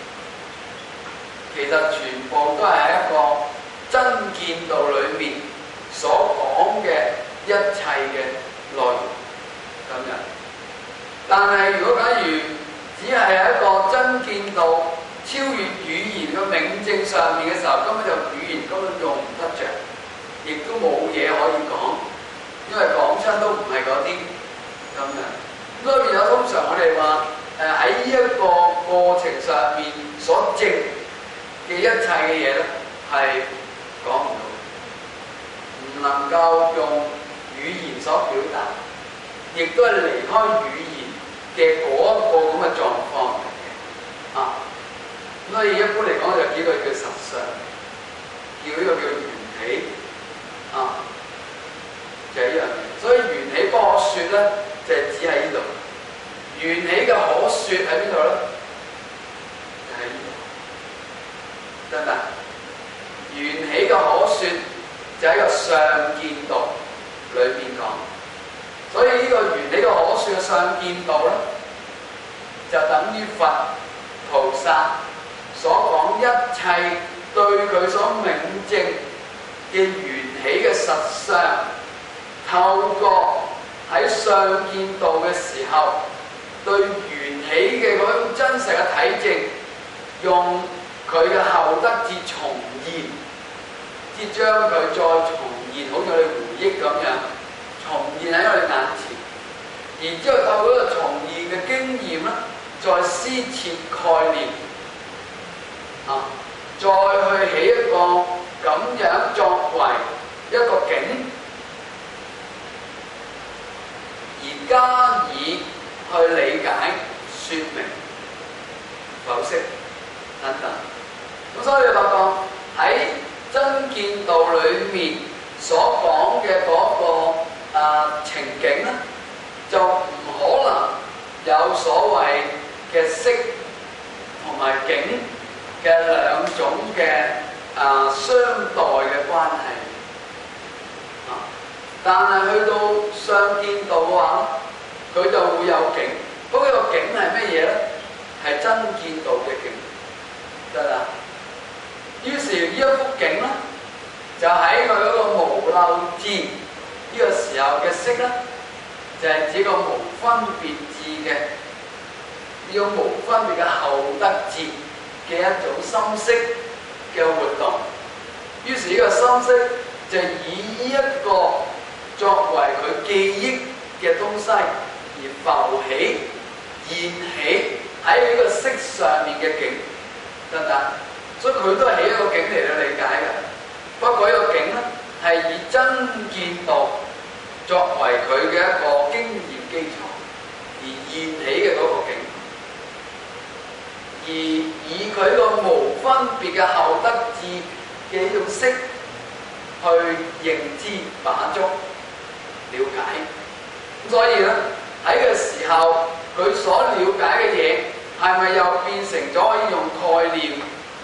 其實全部都係喺一個真見道裏面所講嘅一切嘅內容咁樣。但係如果假如只係喺一個真見道超越語言嘅明證上面嘅時候，根本就語言根本用唔得着，亦都冇嘢可以講，因為講親都唔係嗰啲咁樣。咁裏面有通常我哋話誒喺呢一個過程上面所證嘅一切嘅嘢咧，係講唔到，唔能夠用語言所表達，亦都係離開語言嘅嗰一個咁嘅狀況嚟嘅啊。所以一般嚟講就呢個叫實相，叫呢個叫緣起啊，就係呢樣嘢。所以緣起不可説咧，就係指喺呢度。緣起嘅可説喺邊度咧？就喺呢度，得唔得？緣起嘅可説就喺個相見道裏邊講，所以呢個緣起嘅可説嘅相見道咧，就等於佛菩薩所講一切對佢所明證嘅緣起嘅實相，透過喺相見道嘅時候，對緣起嘅嗰種真實嘅體證，用佢嘅後得智重現，即將佢再重現，好似我哋回憶咁樣，重現喺我哋眼前。然之後透過嗰個重現嘅經驗咧，再施設概念，啊，再去起一個咁樣作為一個境，而加以去理解、説明、剖析等等。咁所以你發覺喺真見道裏面所講嘅嗰個啊情景咧，就唔可能有所謂嘅色同埋境嘅兩種嘅啊相待嘅關係啊， 但係去到相見道嘅話，佢就會有境。嗰、那個境係乜嘢咧？係真見道嘅境，得啦。於是呢一幅境咧，就喺佢嗰個無漏智呢個時候嘅色咧，就係、是、指個無分別智嘅呢種無分別嘅後得智嘅一種心識嘅活動。於是呢個心識就以呢一個作為佢記憶嘅東西而浮起、現起喺呢個色上面嘅境，得唔得？所以佢都係起一個境嚟到理解嘅。不過呢個境咧係以真見道作為佢嘅一個經驗基礎而現起嘅嗰個境，而以佢個無分別嘅後得智嘅呢種識去認知、把捉、了解。所以咧喺個時候，佢所了解嘅嘢係咪又變成咗可以用概念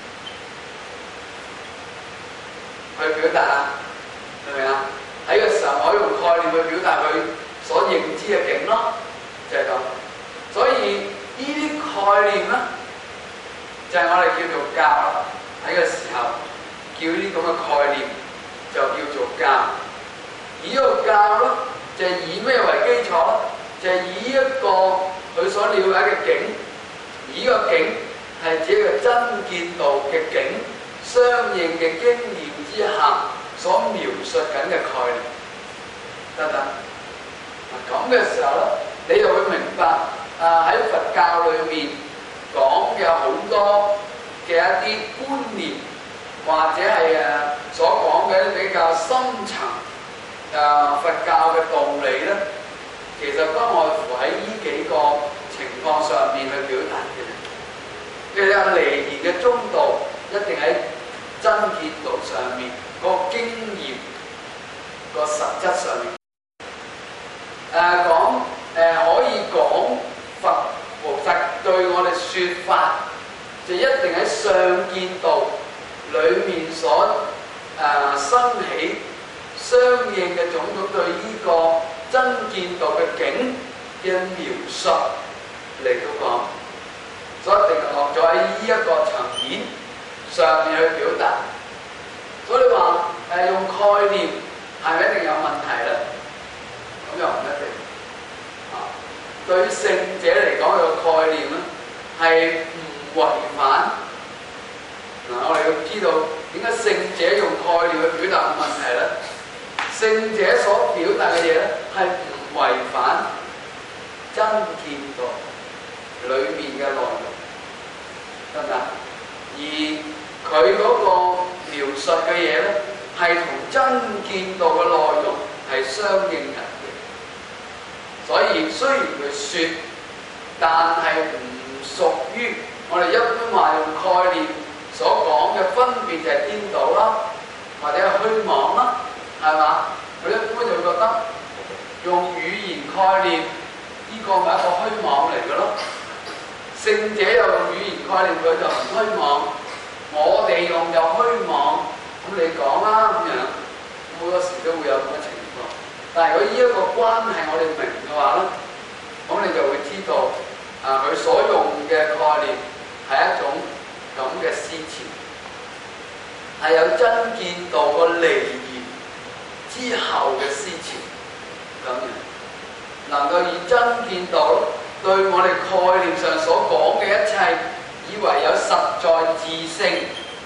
去表達啊？明唔明啊？喺個時候可以用概念去表達佢所認知嘅境咯，就係、是、咁。所以呢啲概念咧，就係、是、我哋叫做教啦。喺個時候叫呢啲咁嘅概念就叫做教。而呢個教咧，就係、是、以咩為基礎咧？就係、是、以一個佢所了解嘅境，而呢個境係指一個真見道嘅境，相應嘅經驗之下所描述緊嘅概念，得唔得？咁嘅時候咧，你就會明白啊喺佛教裏面講嘅好多嘅一啲觀念，或者係誒所講嘅一啲比較深層啊佛教嘅道理咧，其實不外乎喺呢幾個情況上面去表達嘅。譬如話離言嘅中道，一定喺真見道上面，嗰、那個經驗、那個實質上面。誒、呃、講誒、呃、可以講佛菩薩對我哋説法，就一定喺上見道裡面所誒、呃、生起相應嘅種種對呢個真見道嘅境嘅描述嚟到講，所以一定係落咗喺呢一個層面上面去表達。所以你話誒、呃、用概念係咪一定有問題咧？咁又唔一定。啊，對於聖者嚟講，個概念咧係唔違反。嗱、啊，我哋要知道點解聖者用概念去表達問題咧？聖者所表達嘅嘢咧係唔違反真見道裏面嘅內容，得唔得？而佢嗰個描述嘅嘢咧係同真見道嘅內容係相應嘅。所以雖然佢説，但係唔屬於我哋一般話用概念所講嘅分別就係顛倒啦，或者係虛妄啦，係嘛？佢一般就會覺得用語言概念呢、這個係一個虛妄嚟嘅咯。聖者又用語言概念，佢就唔虛妄；我哋用就虛妄。咁你講啦咁樣，好多時都會有咁嘅情況。但係如果呢一個關係我哋明嘅話咧，咁你就會知道啊，佢所用嘅概念係一種咁嘅思潮，係有真見道個離言之後嘅思潮咁樣，能夠以真見道對我哋概念上所講嘅一切，以為有實在自性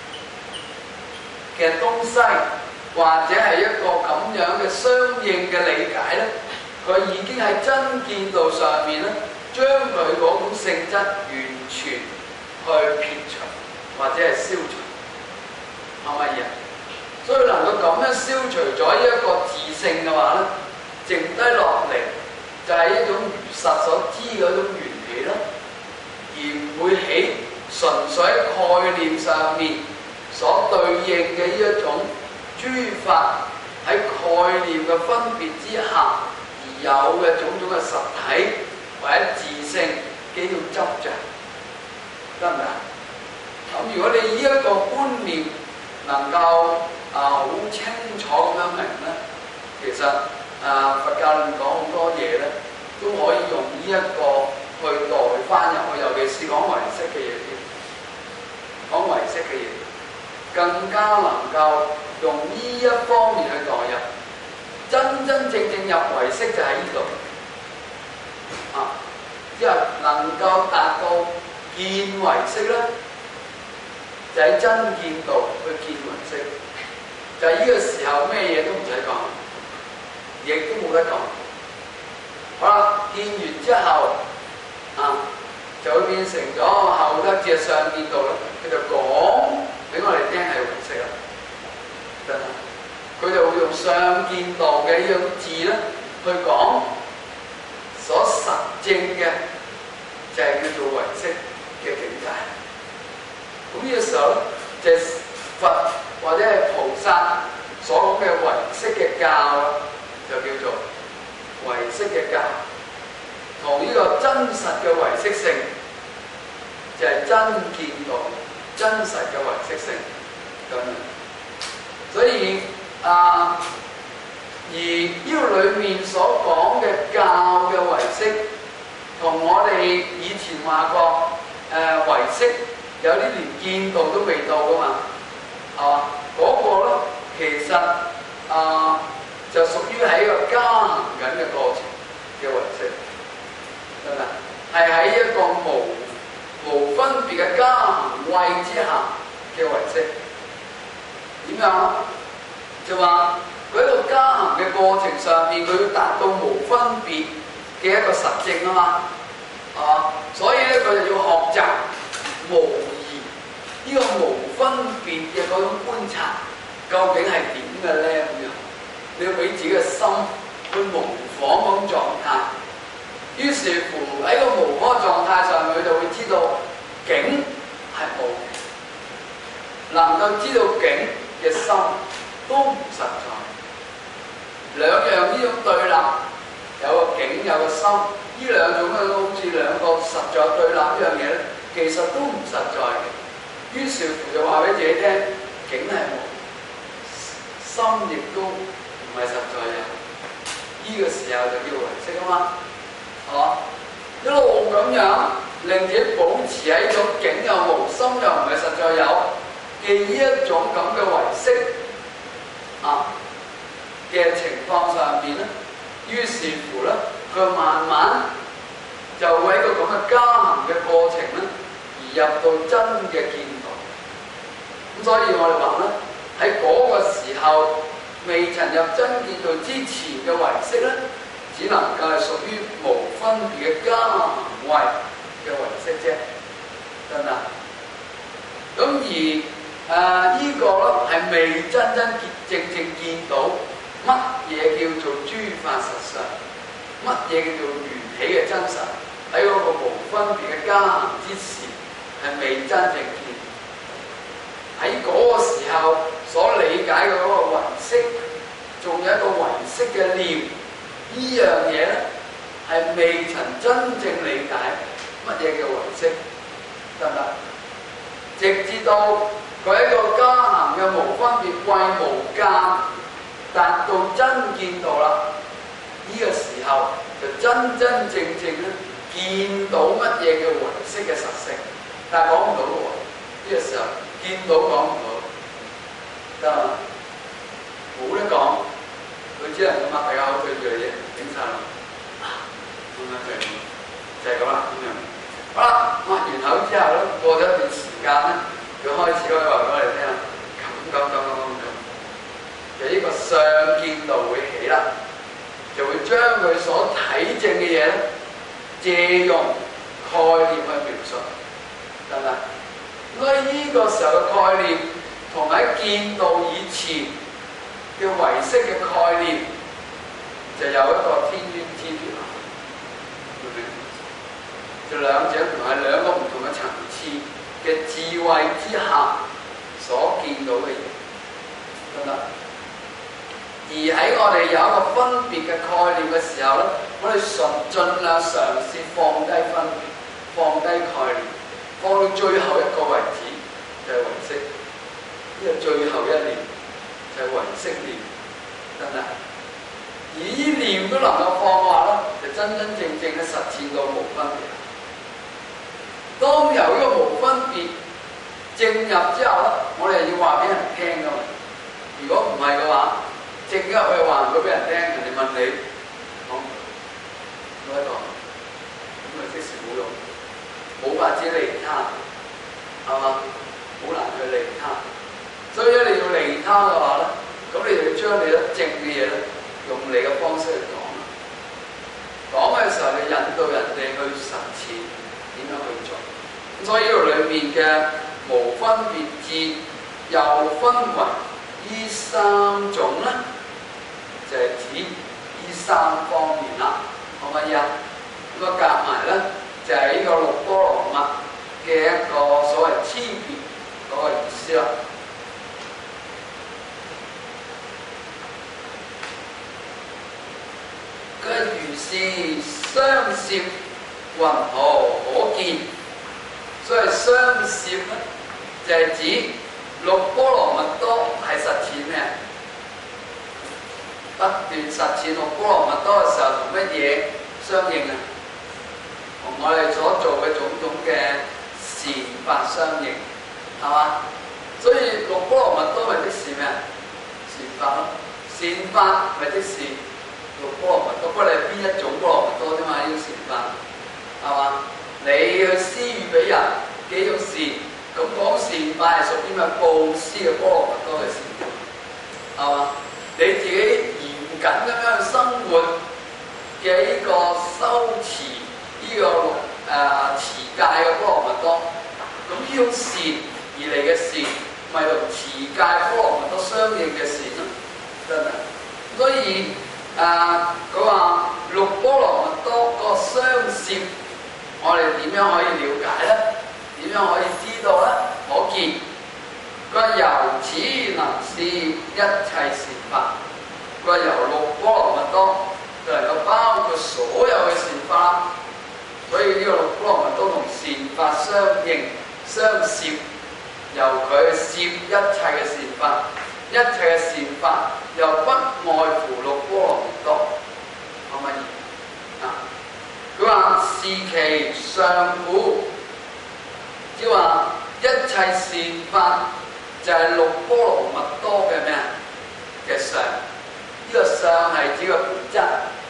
嘅東西，或者係一個咁樣嘅相應嘅理解咧，佢已經喺真見道上面咧，將佢嗰種性質完全去撇除或者係消除，係咪啊？所以能夠咁樣消除咗呢一個自性嘅話咧，剩低落嚟就係一種如實所知嗰種緣起咯，而唔會起純粹喺概念上面所對應嘅呢一種諸法喺概念嘅分別之下而有嘅種種嘅實體或者自性嘅一種執着，得唔得？咁如果你呢一個觀念能夠啊好清楚咁樣明咧，其實啊佛教裏面講好多嘢咧，都可以用呢一個去代翻入去，尤其是講唯識嘅嘢添，講唯識嘅嘢，更加能夠用呢一方面去代入，真真正正入唯識就喺呢度啊！即係能夠達到見唯識咧，就喺真見度去見唯識，就係呢個時候咩嘢都唔使講，亦都冇得講。好啦，見完之後啊，就會變成咗後得至上見度啦。佢就講俾我哋聽係唯識啦，真係。佢就會用上見度嘅呢種字咧去講所實證嘅，就係叫做唯識嘅境界。咁呢個時候咧，就係佛或者係菩薩所講嘅唯識嘅教，就叫做唯識嘅教，同呢個真實嘅唯識性，就係真見到真實嘅唯識性咁樣。所以啊，而呢個裏面所講嘅教嘅唯識，同我哋以前話過誒唯識有啲連見道都未到噶嘛，係嘛？嗰個咧其實啊就屬於喺一個加行緊嘅過程嘅唯識，真係係喺一個無無分別嘅加行位之下嘅唯識。點樣啊？就話佢喺個加行嘅過程上面，佢要達到無分別嘅一個實證啊嘛，係嘛？所以咧佢就要學習無疑呢個無分別嘅嗰種觀察，究竟係點嘅咧？咁樣你要俾自己嘅心去模仿嗰種狀態。於是乎喺個模仿嘅狀態上，佢就會知道境係無，能夠知道境嘅心都唔實在。兩樣呢種對立，有個境有個心，呢兩種咧好似兩個實在對立呢樣嘢咧，其實都唔實在嘅。於是乎就話俾自己聽，境係無，心亦都唔係實在有。呢、這個時候就叫唯識啊嘛，係嘛？一路咁樣令自己保持喺一種境又無，心又唔係實在有嘅呢一種咁嘅唯識啊嘅情況上邊咧，於是乎咧，佢慢慢就會喺個咁嘅加行嘅過程咧，而入到真嘅見道。咁所以我哋話咧，喺嗰個時候未曾入真見道之前嘅唯識咧，只能夠係屬於無分別嘅加行位嘅唯識啫，得唔得？咁而誒、呃這個、呢個咧係未真真正正見到乜嘢叫做諸法實相，乜嘢叫做緣起嘅真實，喺嗰個無分別嘅加行之時係未真正見。喺嗰個時候所理解嘅嗰個唯識，仲有一個唯識嘅念，呢樣嘢咧係未曾真正理解乜嘢叫唯識，得唔得？直至到佢喺個加行嘅無分別位無間達到真見道啦，呢、這個時候就真真正正咧見到乜嘢叫唯識嘅實性，但係講唔到嘅喎，呢、這個時候見到講唔到，得嘛？冇得講，佢只能咁擘大家口對住你啫，頂晒啦，咁樣就就係咁啦，咁樣。好啦，擘完口之後咧，過咗一段時間咧，佢開始可以話俾我哋聽啦，咁咁咁咁咁咁，就呢個上見道會起啦，就會將佢所體證嘅嘢咧，借用概念去描述，得唔得？所以呢個時候嘅概念，同喺見道以前嘅唯識嘅概念，就有一個天淵之別啦。就兩者唔同，係兩個唔同嘅層次嘅智慧之下所見到嘅嘢，得唔得？而喺我哋有一個分別嘅概念嘅時候咧，我哋盡盡量嘗試放低分別，放低概念，放到最後一個為止，就係唯識。呢個最後一念就係唯識念，得唔得？ 意念都能夠放嘅話咧，就真真正正嘅實踐到無分別。當由呢個無分別證入之後咧，我哋要話俾人聽㗎嘛。如果唔係嘅話，證入去話唔會俾人聽，人哋問你，好唔喺度，咁咪即時冇用，冇法子利他，係嘛？好難去利他。所以咧，你要利他嘅話咧，咁你就要將你咧正嘅嘢咧，用你嘅方式去講。講嘅時候，你引導人哋去實踐點樣去做。所以呢度裏面嘅無分別智又分為呢三種咧，就係、是、指呢三方面啦。可唔可以啊？咁啊夾埋咧，就係、是、呢個六波羅蜜嘅一個所謂差別嗰個意思啦。佢如是相攝，云何可見？所以相攝咧，就係、是、指六波羅蜜多係實踐咩？不斷實踐六波羅蜜多嘅時候，同乜嘢相應啊？同我哋所做嘅種種嘅善法相應，係嘛？所以六波羅蜜多咪即是咩？善法咯，善法咪即是六波羅蜜多。不過你係邊一種波羅蜜多啫嘛？呢個善法係嘛？你去施予俾人幾種善，咁講善法係屬於咩？布施嘅波羅蜜多嘅善法，係嘛？你自己嚴謹咁樣去生活嘅呢個修持呢、這個誒、呃、持戒嘅波羅蜜多，咁呢種善而嚟嘅善，咪同持戒波羅蜜多相應嘅善咯，真係。所以誒佢話六波羅蜜多個相攝。我哋點樣可以了解咧？點樣可以知道咧？可見佢話由此能攝一切善法。佢話由六波羅蜜多就能夠包括所有嘅善法，所以呢個六波羅蜜多同善法相應相攝，由佢攝一切嘅善法，一切嘅善法又不外乎六波羅蜜多，可唔可以啊？佢話是其上故，即係話一切善法就係六波羅蜜多嘅咩啊？嘅上，呢、這個上係指個本質、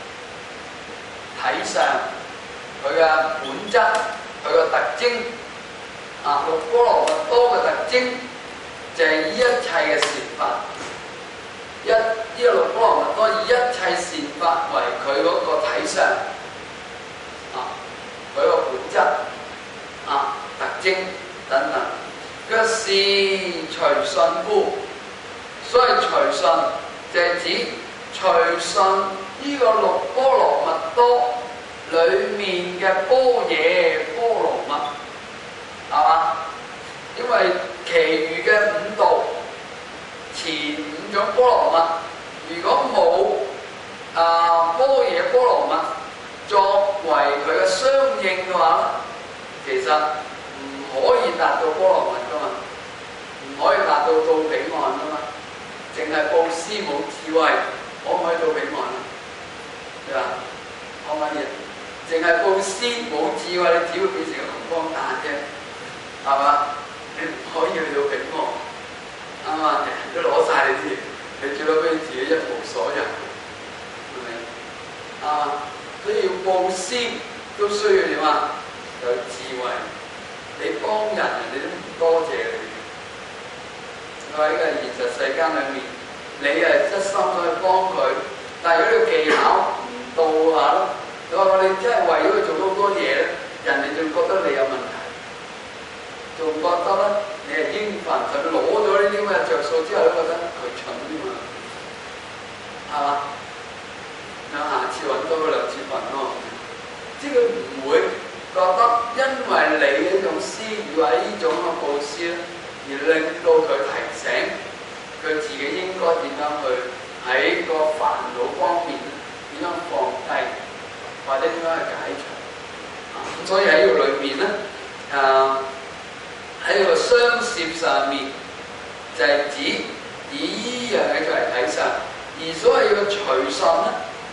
體相，佢嘅本質、佢嘅特徵。啊，六波羅蜜多嘅特徵就係呢一切嘅善法，一呢、這個六波羅蜜多以一切善法為佢嗰個體相。啊，佢個本質、啊特徵等等，嘅是隨順故，所以隨順就係指隨順呢個六波羅蜜多裡面嘅般若波羅蜜，係嘛？因為其餘嘅五道前五種波羅蜜，如果冇啊般若波羅蜜作為佢嘅相應嘅話，其實唔可以達到波羅蜜噶嘛，唔可以達到到彼岸噶嘛。淨係布施冇智慧，可唔可以到彼岸啊？係嘛？可唔可以？淨係布施冇智慧，你只會變成個窮光蛋啫，係嘛？你唔可以去到彼岸，啱嘛？人人都攞晒你啲嘢，你最多俾自己一無所有，係咪？啱嘛？所以要布施都需要點啊？有智慧。你幫人，人哋都唔多謝你。喺呢個現實世間裏面，你係一心去幫佢，但係如果你技巧唔到嘅話咧，你話你真係為咗佢做咗好多嘢咧，人哋仲覺得你有問題，仲覺得咧你係應份，就攞咗呢啲咁嘅著數之後，都覺得佢蠢啲嘛，係嘛？有下次揾多佢兩次份咯，即係佢唔會覺得因為你呢種施與或者呢種嘅布施咧，而令到佢提醒佢自己應該點樣去喺個煩惱方面點樣放低，或者點樣去解除。啊，咁所以喺呢個裏面咧，誒喺個相攝上面就係指以依樣嘢作為體相，而所謂嘅隨順咧。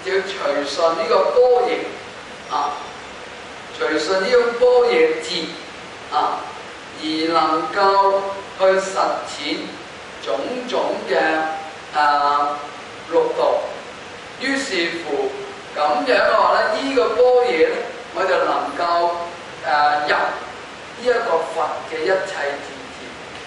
就要隨順呢個般若啊，隨順呢種般若智啊，而能夠去實踐種種嘅啊六道。於是乎咁樣嘅話咧，呢、這個般若咧，我就能夠誒、啊、入呢一個佛嘅一切智智，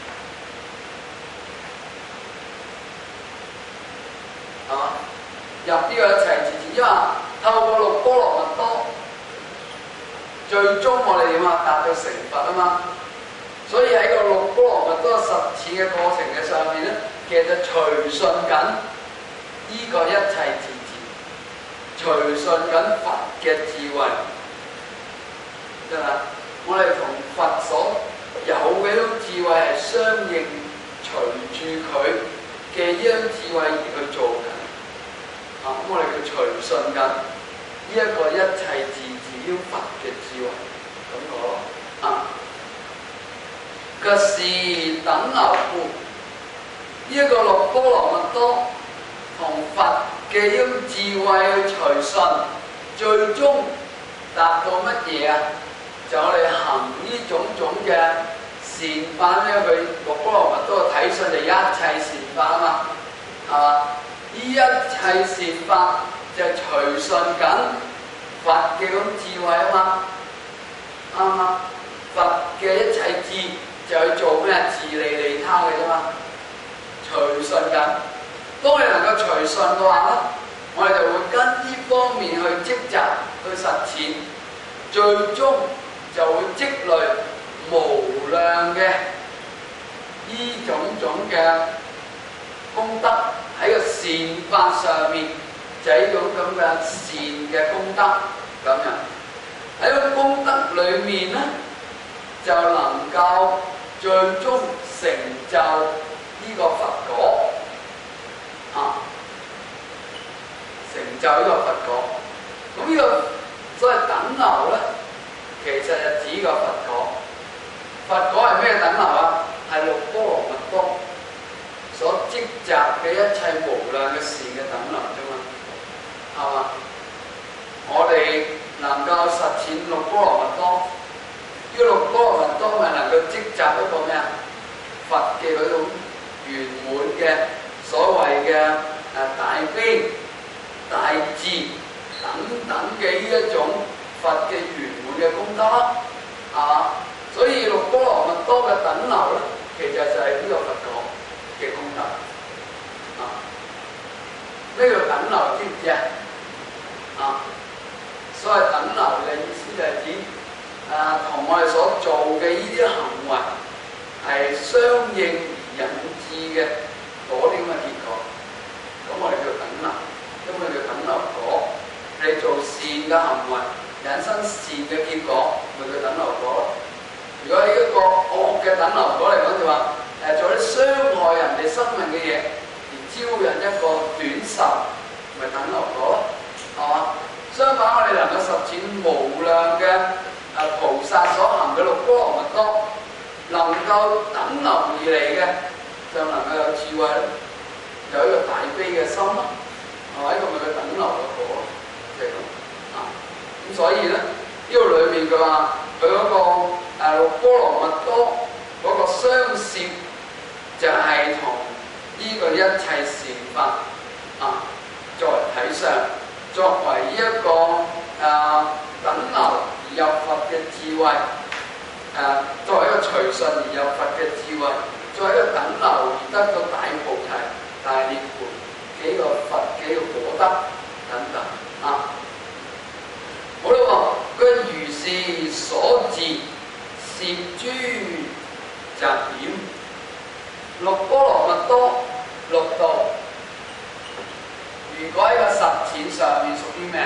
係嘛？入呢個一切智智，因為透過六波羅蜜多，最終我哋點啊？達到成佛啊嘛！所以喺個六波羅蜜多實踐嘅過程嘅上面咧，其實就隨順緊呢個一切智智，隨順緊佛嘅智慧，係嘛？我哋同佛所有嘅一種智慧係相應，隨住佢嘅呢種智慧而去做緊。啊，咁我哋叫隨順緊呢一個一切智智，呢佛嘅智慧咁講咯。啊，嘅是等流故，呢一個六波羅蜜多同佛嘅呢種智慧去隨順，最終達到乜嘢啊？就我哋行呢種種嘅善法咧，佢六波羅蜜多嘅體信就一切善法啊嘛，係嘛？呢一切善法就隨順緊佛嘅嗰種智慧啊嘛，啱唔啱？佛嘅一切智就去做咩？自利利他嘅啫嘛，隨順緊。當你能夠隨順嘅話咧，我哋就會跟呢方面去積集去實踐，最終就會積累無量嘅呢種種嘅功德，喺個善法上面，就係呢種咁嘅善嘅功德咁樣。喺個功德裏面咧，就能夠最終成就呢個佛果啊，成就呢個佛果。咁呢個所謂等流咧，其實係指個佛果。佛果係咩等流啊？係六波羅蜜多所積集嘅一切無量嘅善嘅等流啫嘛，係嘛？我哋能夠實踐六波羅蜜多，呢個六波羅蜜多咪能夠積集一個咩啊？佛嘅嗰種圓滿嘅所謂嘅誒大悲、大智等等嘅呢一種佛嘅圓滿嘅功德啦，係嘛？所以六波羅蜜多嘅等流咧，其實就係呢個佛果嘅功德啊！咩叫等流知唔知啊？啊，所謂等流嘅意思就係指啊，同我哋所做嘅呢啲行為係相應而引致嘅嗰啲咁嘅結果，咁我哋叫等流，咁我哋叫等流果。你做善嘅行為，引生善嘅結果，咪叫等流果咯。如果係一個惡嘅等流果嚟講，就話誒做啲傷害人哋生命嘅嘢，而招引一個短壽，咪等流果咯，係嘛？相反，我哋能夠實踐無量嘅誒菩薩所行嘅六波羅蜜多，能夠等流而嚟嘅，就能夠有智慧，有一個大悲嘅心咯，係咪？呢個咪叫等流嘅果咯，就係咁啊。咁所以咧，呢個裏面佢話佢嗰個誒六波羅蜜多嗰個相攝，就係同呢個一切善法啊作為體相，作為呢一個誒、啊、等流而入佛嘅智慧，誒、啊、作為一個隨順而入佛嘅智慧，作為一個等流而得到大菩提、大涅槃幾個佛幾個果德等等啊。好啦喎，佢如是所自攝諸集點，六波羅蜜多六道，如果喺個實踐上面屬於咩？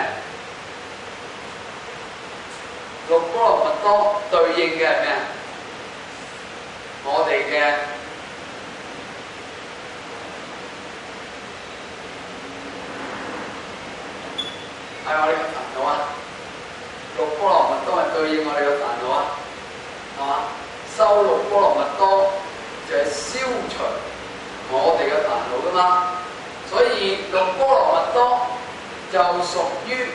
六波羅蜜多對應嘅係咩？我哋嘅係我哋嘅煩惱啊！六波羅蜜多係對應我哋嘅煩惱啊，係嘛？修六波羅蜜多就係消除我哋嘅煩惱噶嘛，所以六波羅蜜多就屬於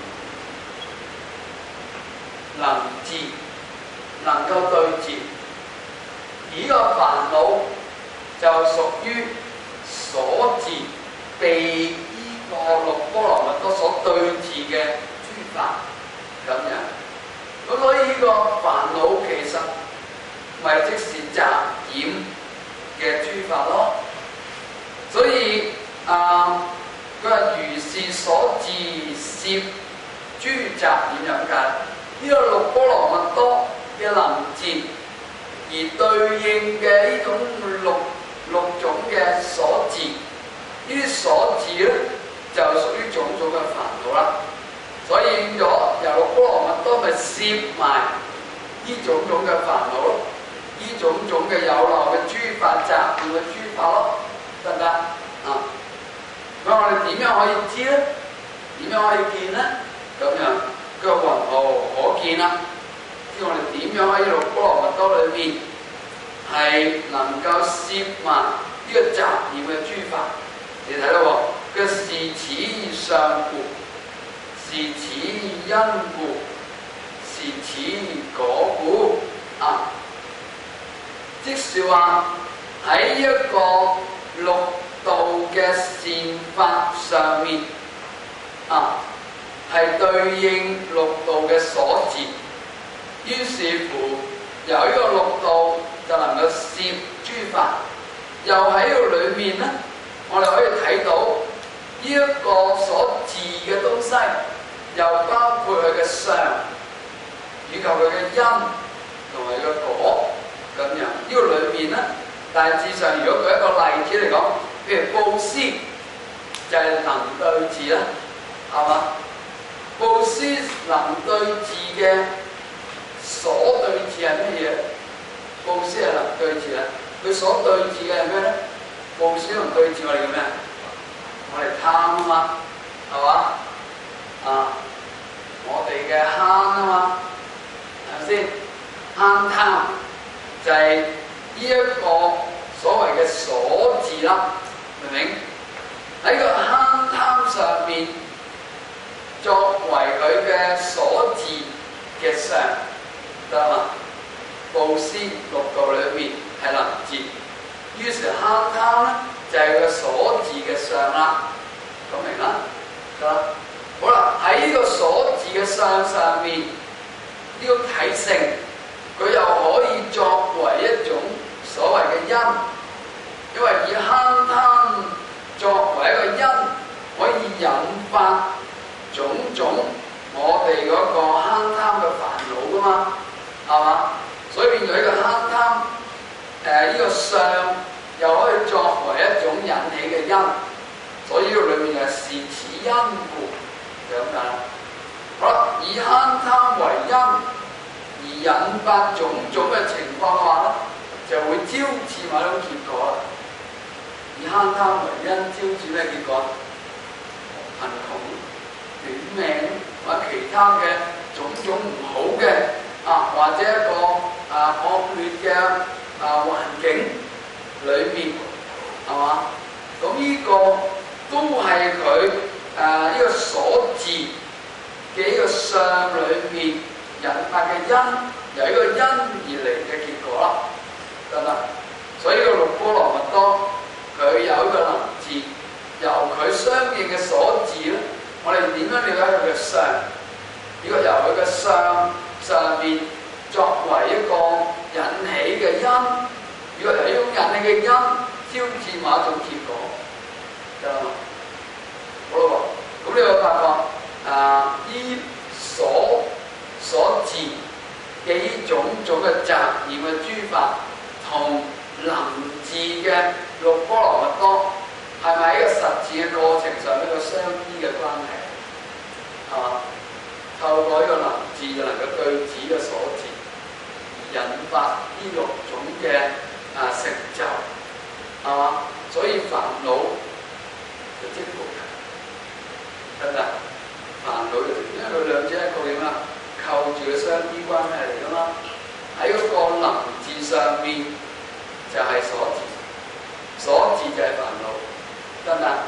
能治，能夠對治；而呢個煩惱就屬於所治，被呢個六波羅蜜多所對治嘅諸法咁樣。咁所以呢個煩惱其實咪即是雜染嘅諸法咯。所以啊，佢話如是所治攝諸雜染咁解。呢、這個六波羅蜜多嘅能治，而對應嘅呢種六六種嘅所治，呢啲所治咧就屬於種種嘅煩惱啦。所以變咗由六波羅蜜多咪攝埋呢種種嘅煩惱咯，呢種種嘅有漏嘅諸法、雜染嘅諸法咯，得唔得啊？咁我哋點樣可以知咧？點樣可以見咧？咁樣個雲霧可見啦。知我哋點樣喺六波羅蜜多裏面係能夠攝埋呢個雜染嘅諸法？你睇到喎，佢是此相故，是此因故，是此果故啊！即是話喺一個六道嘅善法上面啊，係對應六道嘅所治，於是乎由呢個六道就能夠攝諸法，又喺呢個裏面咧，我哋可以睇到呢一個所治嘅東西，又包括佢嘅相，以及佢嘅因同埋佢嘅果咁樣。呢、這個裏面咧，大致上如果舉一個例子嚟講，譬如布施就係、是、能對治啦，係嘛？布施能對治嘅所對治係乜嘢？布施係能對治啦，佢所對治嘅係咩咧？布施能對治我哋叫咩？我哋貪啊嘛，係嘛？啊，我哋嘅慳啊嘛，係咪先？慳貪就係呢一個所謂嘅所治啦，明唔明？喺個慳貪上面，作為佢嘅所治嘅相，得嘛？布施六道裏面係能治，於是慳貪咧就係佢所治嘅相啦，講明啦，得啦。好啦，喺呢個所治嘅相上面，呢、這個體性，佢又可以作為一種所謂嘅因，因為以慳貪作為一個因，可以引發種種我哋嗰個慳貪嘅煩惱噶嘛，係嘛？所以變咗呢個慳貪，誒呢個相又可以作為一種引起嘅因，所以呢個裏面就係是此因故咁樣。好啦，以慳貪為因而引發種種嘅情況嘅話咧，就會招致某種結果啦。以慳貪為因，招致咩結果？貧窮、短命或者其他嘅種種唔好嘅啊，或者一個啊惡劣嘅啊環境裏面，係嘛？咁呢個都係佢誒呢個所治嘅呢個相裏面引發嘅因，由呢個因而嚟嘅結果啦，得唔得？所以呢個六波羅蜜多佢有一個能治，由佢相應嘅所治咧，我哋點樣了解佢嘅相？呢個由佢嘅相上面作為一個引起嘅因，如果由呢種引起嘅因招致某一種結果，得啦嘛？好啦喎，咁你會發覺啊，依所所治嘅呢種種嘅雜染嘅諸法，同能治嘅六波羅蜜多，係咪喺個實踐嘅過程上一個相依嘅關係？係嘛？透過呢個能治就能夠對治嘅所治，而引發呢六種嘅啊成就，係嘛？所以煩惱就即無常，得唔得？煩惱就因為佢兩者一個點啊，扣住嘅相依關係嚟噶嘛。喺嗰個能治上面就係所治，所治就係煩惱，得唔得？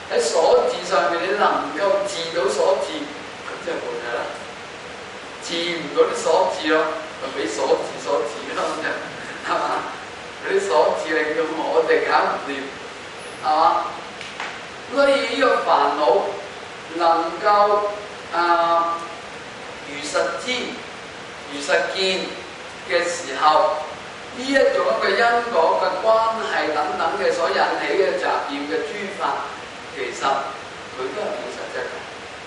喺所治上面，你能夠治到所治，咁即係冇睇啦。治唔到啲所治咯，就俾所治所治咯，係嘛？嗰啲所治令到我哋搞唔掂，係嘛？所以呢個煩惱能夠啊如實知、如實見嘅時候，呢一種嘅因果嘅關係等等嘅所引起嘅雜染嘅諸法，其實佢都係冇實質嘅。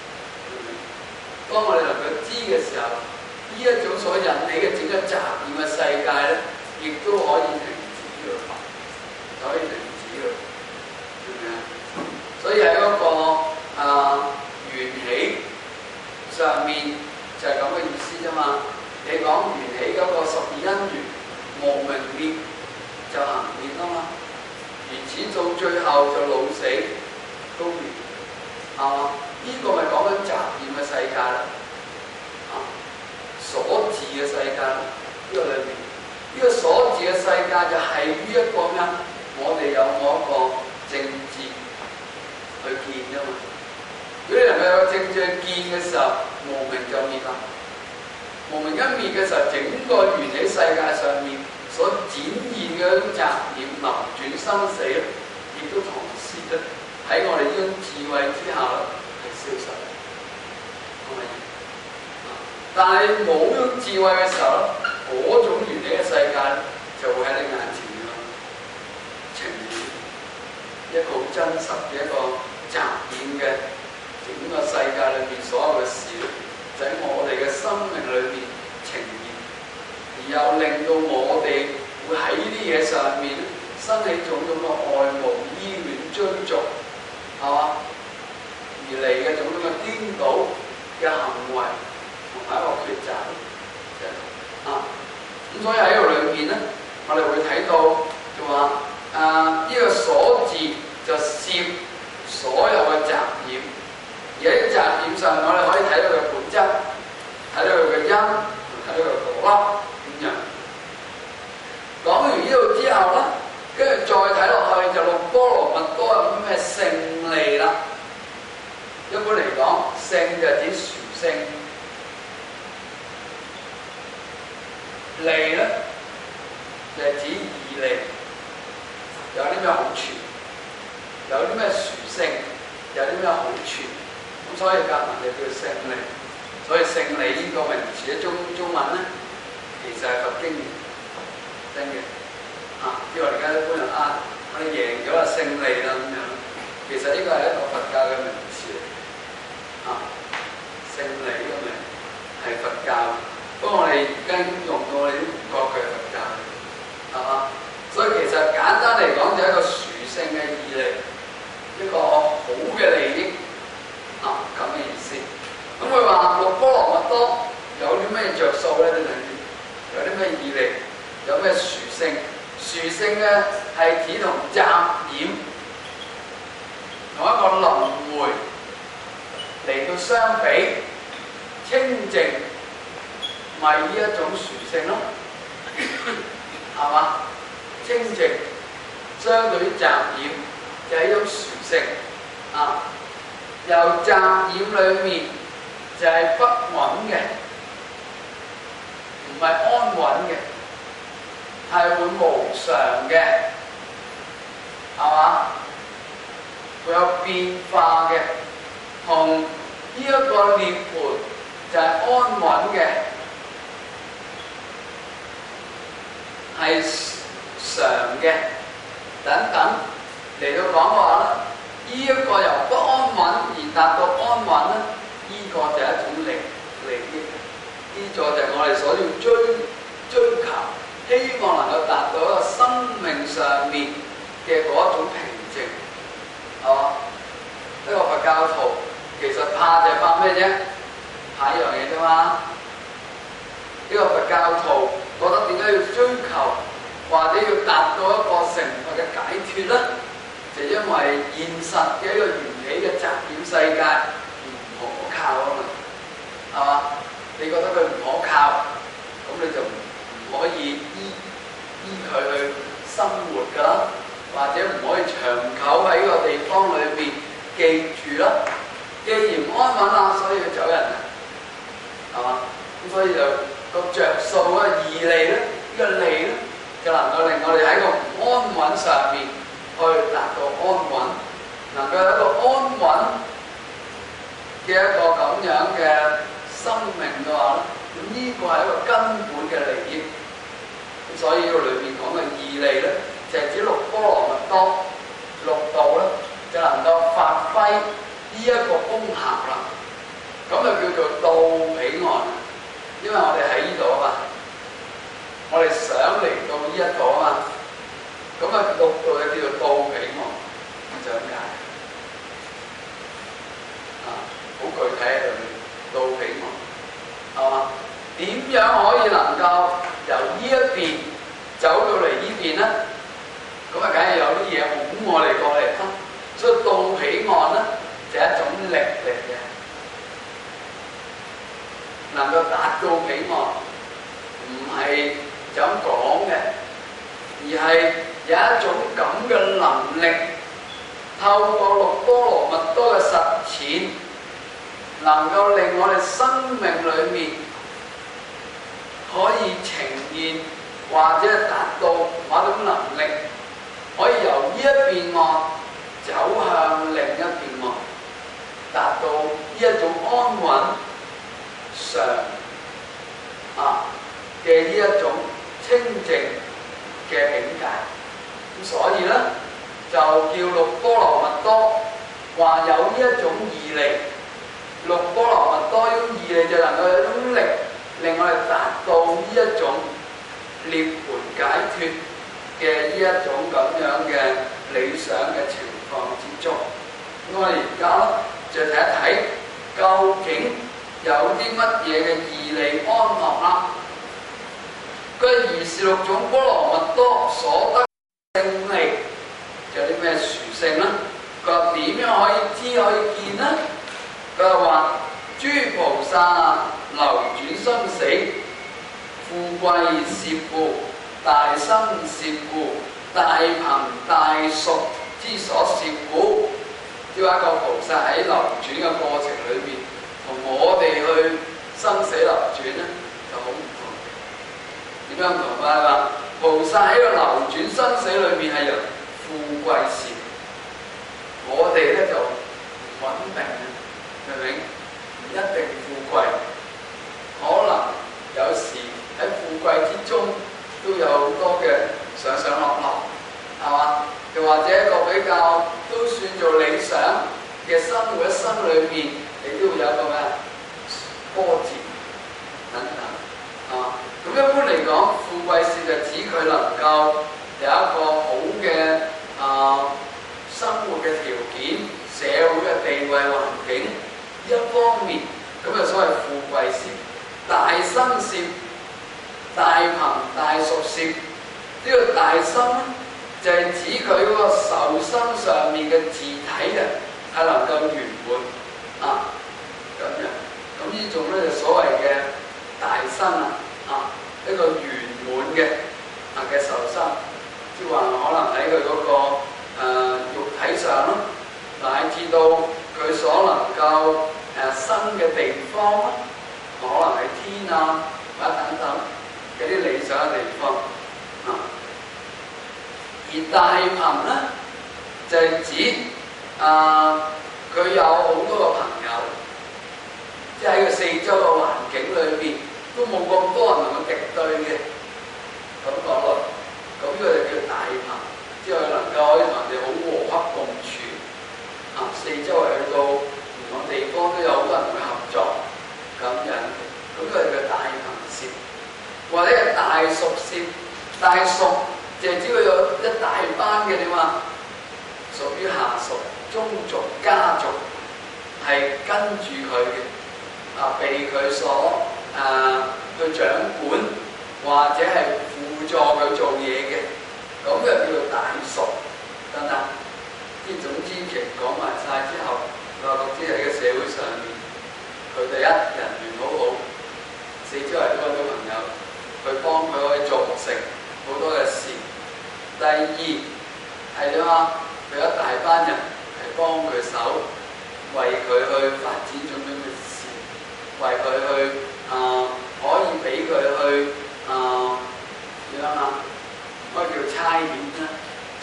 當我哋能夠知嘅時候，呢一種所引起嘅整個雜染嘅世界咧，亦都可以停止嘅，可以停止嘅，係咪啊？所以喺嗰、那個啊緣起上面就係咁嘅意思啫嘛。你講緣起嗰個十二因緣無明滅就行滅啊嘛，如此到最後就老死都滅，係嘛？呢、這個咪講緊雜染嘅世界啦，啊所治嘅世界呢、這個裏面，呢、這個所治嘅世界就係於一個咩？我哋有冇一個正智去見啫嘛？如果你能夠有正智去見嘅時候，無明就滅啦。無明一滅嘅時候，整個緣起世界上面所展現嘅一種雜染、流轉生死咧，亦都同時咧喺我哋呢種智慧之下咧係消失，係咪？但係冇呢種智慧嘅時候咧，嗰種緣起嘅世界就會喺你眼前咯呈現一個好真實嘅一個雜染嘅整個世界裏面所有嘅事。喺我哋嘅生命裏面呈現，而又令到我哋會喺呢啲嘢上面生起種種嘅愛慕、依戀、追逐，係嘛？而嚟嘅種種嘅顛倒嘅行為同埋一個抉擇，啊！咁所以喺度裏面咧，我哋會睇到就話啊，呢、這個所治就攝所有嘅雜染。而喺雜染上，我哋可以睇到佢嘅本質，睇到佢嘅因，睇到佢嘅果啦咁樣。講完呢度之後咧，跟住再睇落去就六波羅蜜多有啲咩勝利啦。一般嚟講，勝就係指殊勝，利咧就係指義利，有啲咩好處？有啲咩殊勝？有啲咩好處？咁所以夾埋就叫勝利，所以勝利呢個名詞喺中中文咧，其實係佛經真嘅啊！因為而家一般人啊，我哋贏咗啊勝利啦咁樣，其實呢個係一個佛教嘅名詞嚟啊！勝利呢個名係佛教，不過我哋而家用到我哋都唔覺佢係佛教，係嘛？所以其實簡單嚟講就係一個殊勝嘅義利，一個好嘅利益。啊，咁嘅意思。咁佢話六波羅蜜多有啲咩着數咧？有啲咩義利？有咩殊勝？殊勝咧係指同雜染同一個輪迴嚟到相比，清淨咪呢一種殊勝咯，係嘛？清淨相對於雜染就係一種殊勝啊。由雜染裏面就係不穩嘅，唔係安穩嘅，係會無常嘅，係嘛？會有變化嘅，同呢一個涅槃就係安穩嘅，係常嘅等等嚟到講話啦。呢一個由不安穩而達到安穩咧，呢、這個就係一種利利益，呢、這個就係我哋所要追追求，希望能夠達到一個生命上面嘅嗰一種平靜，係嘛？一個佛教徒其實怕就係怕咩啫？怕一樣嘢啫嘛。呢個佛教徒覺得點解要追求或者要達到一個成佛嘅解脫咧？就因為現實嘅一個緣起嘅雜染世界唔可靠啊嘛，係嘛？你覺得佢唔可靠，咁你就唔可以依依佢去生活㗎啦，或者唔可以長久喺呢個地方裏邊所以就個着數嗰個義利咧，呢、這個利咧就能夠令我哋喺個唔安穩上面去達到安穩，能夠有一個安穩嘅一個咁樣嘅生命嘅話咧，咁呢個係一個根本嘅利益。咁所以呢個裏面講嘅義利咧，就係、是、指六波羅蜜多六道咧，就能夠發揮呢一個功效啦。咁就叫做到彼岸，因為我哋喺呢度啊嘛，我哋想嚟到呢一度啊嘛，咁啊六道就叫做到彼岸，就咁解啊，好具體喺度，到彼岸係嘛？點樣可以能夠由呢一邊走到嚟呢邊咧？咁啊，梗係有啲嘢拱我哋過嚟啦。所以到彼岸咧，就係一種力嚟嘅。能夠達到彼岸，唔係就咁講嘅，而係有一種咁嘅能力，透過六波羅蜜多嘅實踐，能夠令我哋生命裏面可以呈現或者達到某種能力，可以由呢一邊岸走向另一邊岸，達到呢一種安穩常啊嘅呢一種清淨嘅境界，咁所以咧就叫六波羅蜜多，話有呢一種義利。六波羅蜜多呢種義利就能夠有一種力，令我哋達到呢一種涅槃解脫嘅呢一種咁樣嘅理想嘅情況之中。咁我哋而家就睇一睇究竟有啲乜嘢嘅義利安樂啦？佢如是六種波羅蜜多所得勝利，就有啲咩殊勝咧？佢話點樣可以知可以見呢？佢話諸菩薩流轉生死，富貴攝故，大生攝故，大貧大熟之所攝故。即係話一個菩薩喺流轉嘅過程裏面，同我哋去生死流轉咧就好唔同。點樣唔同啊？話菩薩喺個流轉生死裏面係由富貴攝，我哋咧就唔穩定，明唔明？唔一定富貴，可能有時喺富貴之中都有好多嘅上上落落，係嘛？又或者一個比較都算做理想嘅生活一生裏面，你都會有一個咩波折等等，係嘛？咁一般嚟講，富貴攝就指佢能夠有一個好嘅啊、呃、生活嘅條件、社會嘅地位環境一方面，咁就所謂富貴攝。大生攝、大貧大熟攝，呢、這個大生咧就係、是、指佢嗰個受生上面嘅自體嘅係能夠圓滿啊咁樣。咁呢種咧就所謂嘅大生啊。啊！一個圓滿嘅啊嘅受生，即係話可能喺佢嗰個誒、呃、肉體上咯，乃至到佢所能夠誒、呃、生嘅地方咯，可能係天啊或者等等嘅啲理想嘅地方啊。而大貧咧就係、是、指啊佢、呃、有好多個朋友，即係喺佢四周嘅環境裏邊，都冇咁多人能夠敵對嘅，咁講落，咁呢個就叫大貧，即係佢能夠可以同人哋好和洽共處，啊，四周圍去到唔同地方都有好多人去合作，咁樣，咁呢個就叫大貧攝，或者係大熟攝，大熟就係指佢有一大班嘅點啊，屬於下屬、宗族、家族，係跟住佢嘅，啊，被佢所誒、呃、去掌管或者係輔助佢做嘢嘅，咁就叫做大熟，得唔得？呢總之其實講埋晒之後，我覺知喺個社會上面，佢第一人緣好好，四周圍都有啲朋友去幫佢可以做成好多嘅事。第二係點啊？佢有一大班人係幫佢手，為佢去發展種種嘅事，為佢去。啊、呃，可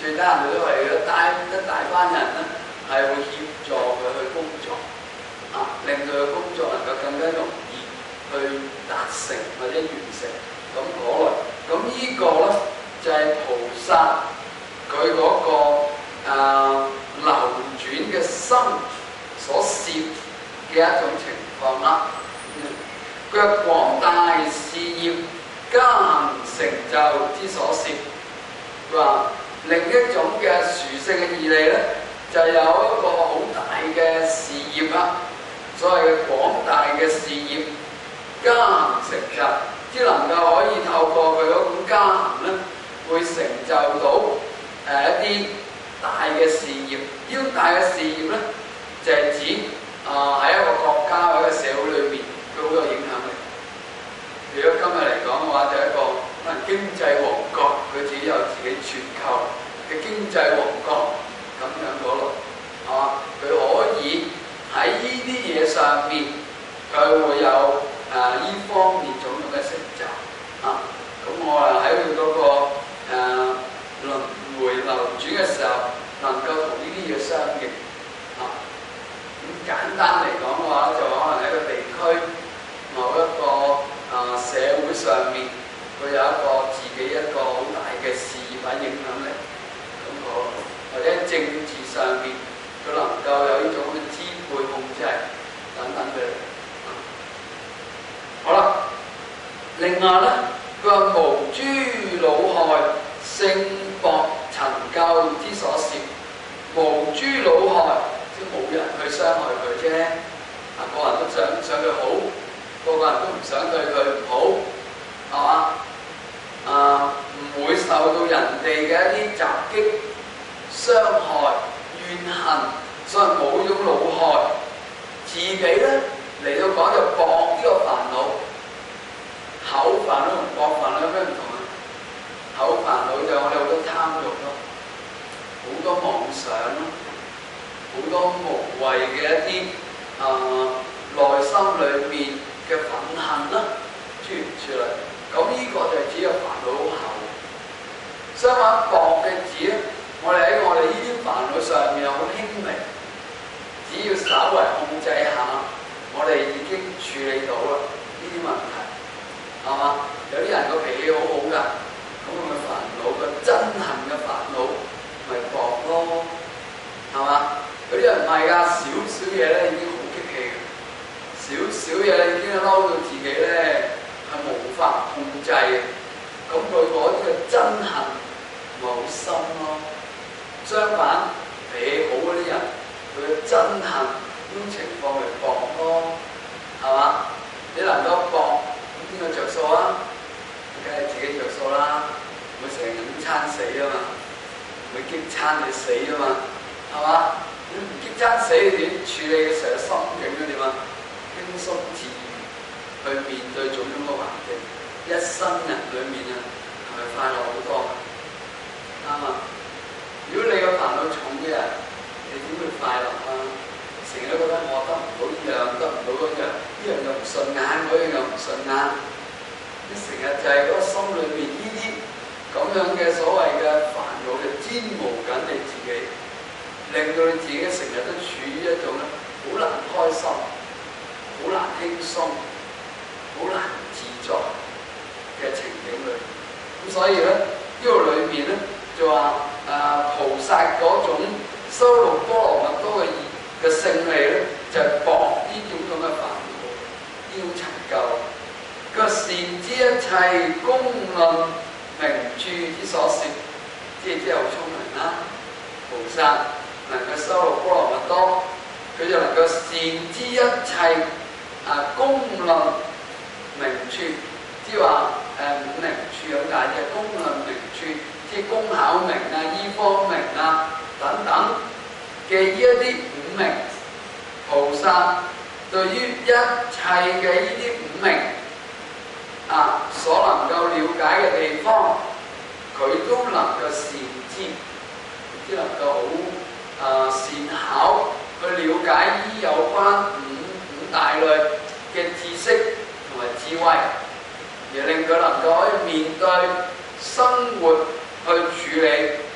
最低限度都係一大一大班人咧，係會協助佢去工作，啊，令到佢工作能夠更加容易去達成或者完成咁嗰類。咁呢個咧就係、是、菩薩佢嗰、那個、呃、流轉嘅心所攝嘅一種情況啦。佢係廣大事業加行成就之所攝。佢話另一種嘅殊勝嘅義利咧，就有一個好大嘅事業啦，所謂嘅廣大嘅事業加行成就，即能夠可以透過佢嗰種加行咧，會成就到誒、呃、一啲大嘅事業。呢種大嘅事業咧，就係、是、指啊喺、呃、一個國家或者社會裏邊，佢好有影響力。如果今日嚟講嘅話，就係、一個可能經濟王國，佢自己有自己全球嘅經濟王國咁樣嗰類，係嘛？佢可以喺呢啲嘢上面，佢會有誒呢、呃、方面種種嘅成就啊。咁我啊喺佢嗰個誒輪迴流轉嘅時候，能夠同呢啲嘢相應啊。咁簡單嚟講嘅話，就可能喺個地區某一個啊、呃、社會上面，佢有一個自己一個好大嘅事業或影響力，咁個或者政治上面，佢能夠有呢種嘅支配控制等等嘅、啊。好啦，另外咧，佢話無諸惱害，勝縛塵垢之所攝。無諸惱害，即冇人去傷害佢啫。啊，個人都想想佢好，個個人都唔想對佢唔好，係嘛？啊，唔會受到人哋嘅一啲襲擊、傷害、怨恨，所以冇呢種惱害。自己咧嚟到講就縛呢個煩惱，口煩惱同縛煩惱有咩唔同啊？口煩惱就我哋好多貪欲咯，好多妄想咯，好多無謂嘅一啲啊、呃、內心裏面嘅憤恨啦，諸如此類。咁呢個就係指個煩惱好厚。相反，縛嘅字咧，我哋喺我哋呢啲煩惱上面好輕微，只要稍為控制下，我哋已經處理到啦呢啲問題，係嘛？有啲人個脾氣好好㗎，咁佢咪煩惱個憎恨嘅煩惱咪縛咯，係嘛？有啲人唔係㗎，少少嘢咧已經好激氣嘅，少少嘢已經嬲到自己咧係無法控制嘅，咁佢嗰啲嘅憎恨咪好深咯。相反，脾氣好嗰啲人，佢嘅憎恨呢種情況咪縛咯，係嘛？你能夠縛，咁邊個着數啊？梗係自己着數啦，唔會成日午餐死啊嘛，唔會激餐你死啊嘛，係嘛？你唔激餐死，你點處理嘅時候心境咧點啊？輕鬆自如去面對種種嘅環境，一生人裏面啊，係咪快樂好多？啱啊！如果你個煩惱重嘅人，你點會快樂啊？成日都覺得我得唔到呢樣，得唔到嗰樣，呢樣又唔順眼，嗰樣又唔順眼。你成日就係嗰個心裏面呢啲咁樣嘅所謂嘅煩惱嘅煎熬緊你自己，令到你自己成日都處於一種咧好難開心、好難輕鬆、好難自在嘅情景裏。咁所以咧，呢度裏面咧就話誒、呃、菩薩嗰種修六波羅蜜多嘅嘅勝利咧，就係縛呢種咁嘅煩惱，呢種塵垢。佢話善知一切公論名著之所攝，即係即係好聰明啦。菩薩能夠修六波羅蜜多，佢就能夠善知一切啊公論名著，即係話誒五名著咁解啫。公論名著，即係工巧明啊、醫方明啊等等嘅呢一啲五名，菩薩對於一切嘅呢啲五名啊所能夠了解嘅地方，佢都能夠善知，即能夠好啊善巧去了解呢有關五五大類嘅知識同埋智慧，而令佢能夠可以面對生活去處理種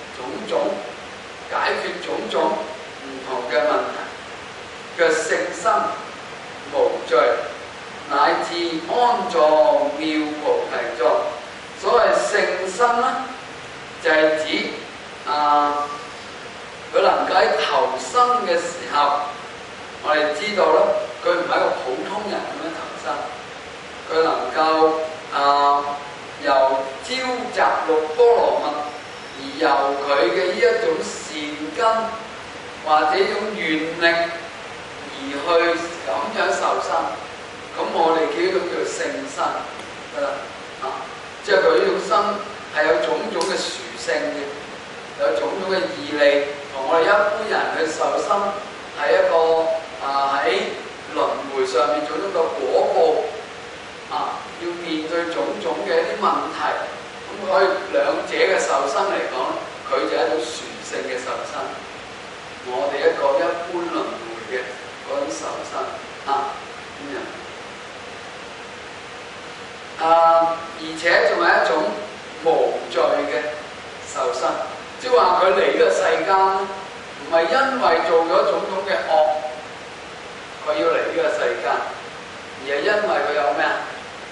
種，解決種種唔同嘅問題嘅聖身無罪，乃至安坐妙菩提座。所謂聖身咧，就係、是、指啊，佢能夠喺投生嘅時候，我哋知道咧，佢唔係一個普通人咁樣投生，佢能夠啊由招集六波羅蜜，而由佢嘅呢一種善根或者一種願力而去咁樣受生，咁我哋叫呢種叫做聖身得啦啊！即係佢呢種生係有種種嘅殊勝嘅，有種種嘅義利，同我哋一般人去受生係一個啊喺輪迴上面種種嘅果報啊，要面對種種嘅一啲問題，咁可以兩者嘅受生嚟講，佢就係一種殊勝嘅受生。我哋一個一般輪迴嘅嗰種受生啊咁樣。啊！而且仲係一種無罪嘅受生，即係話佢嚟呢個世間，唔係因為做咗種種嘅惡，佢要嚟呢個世間，而係因為佢有咩啊？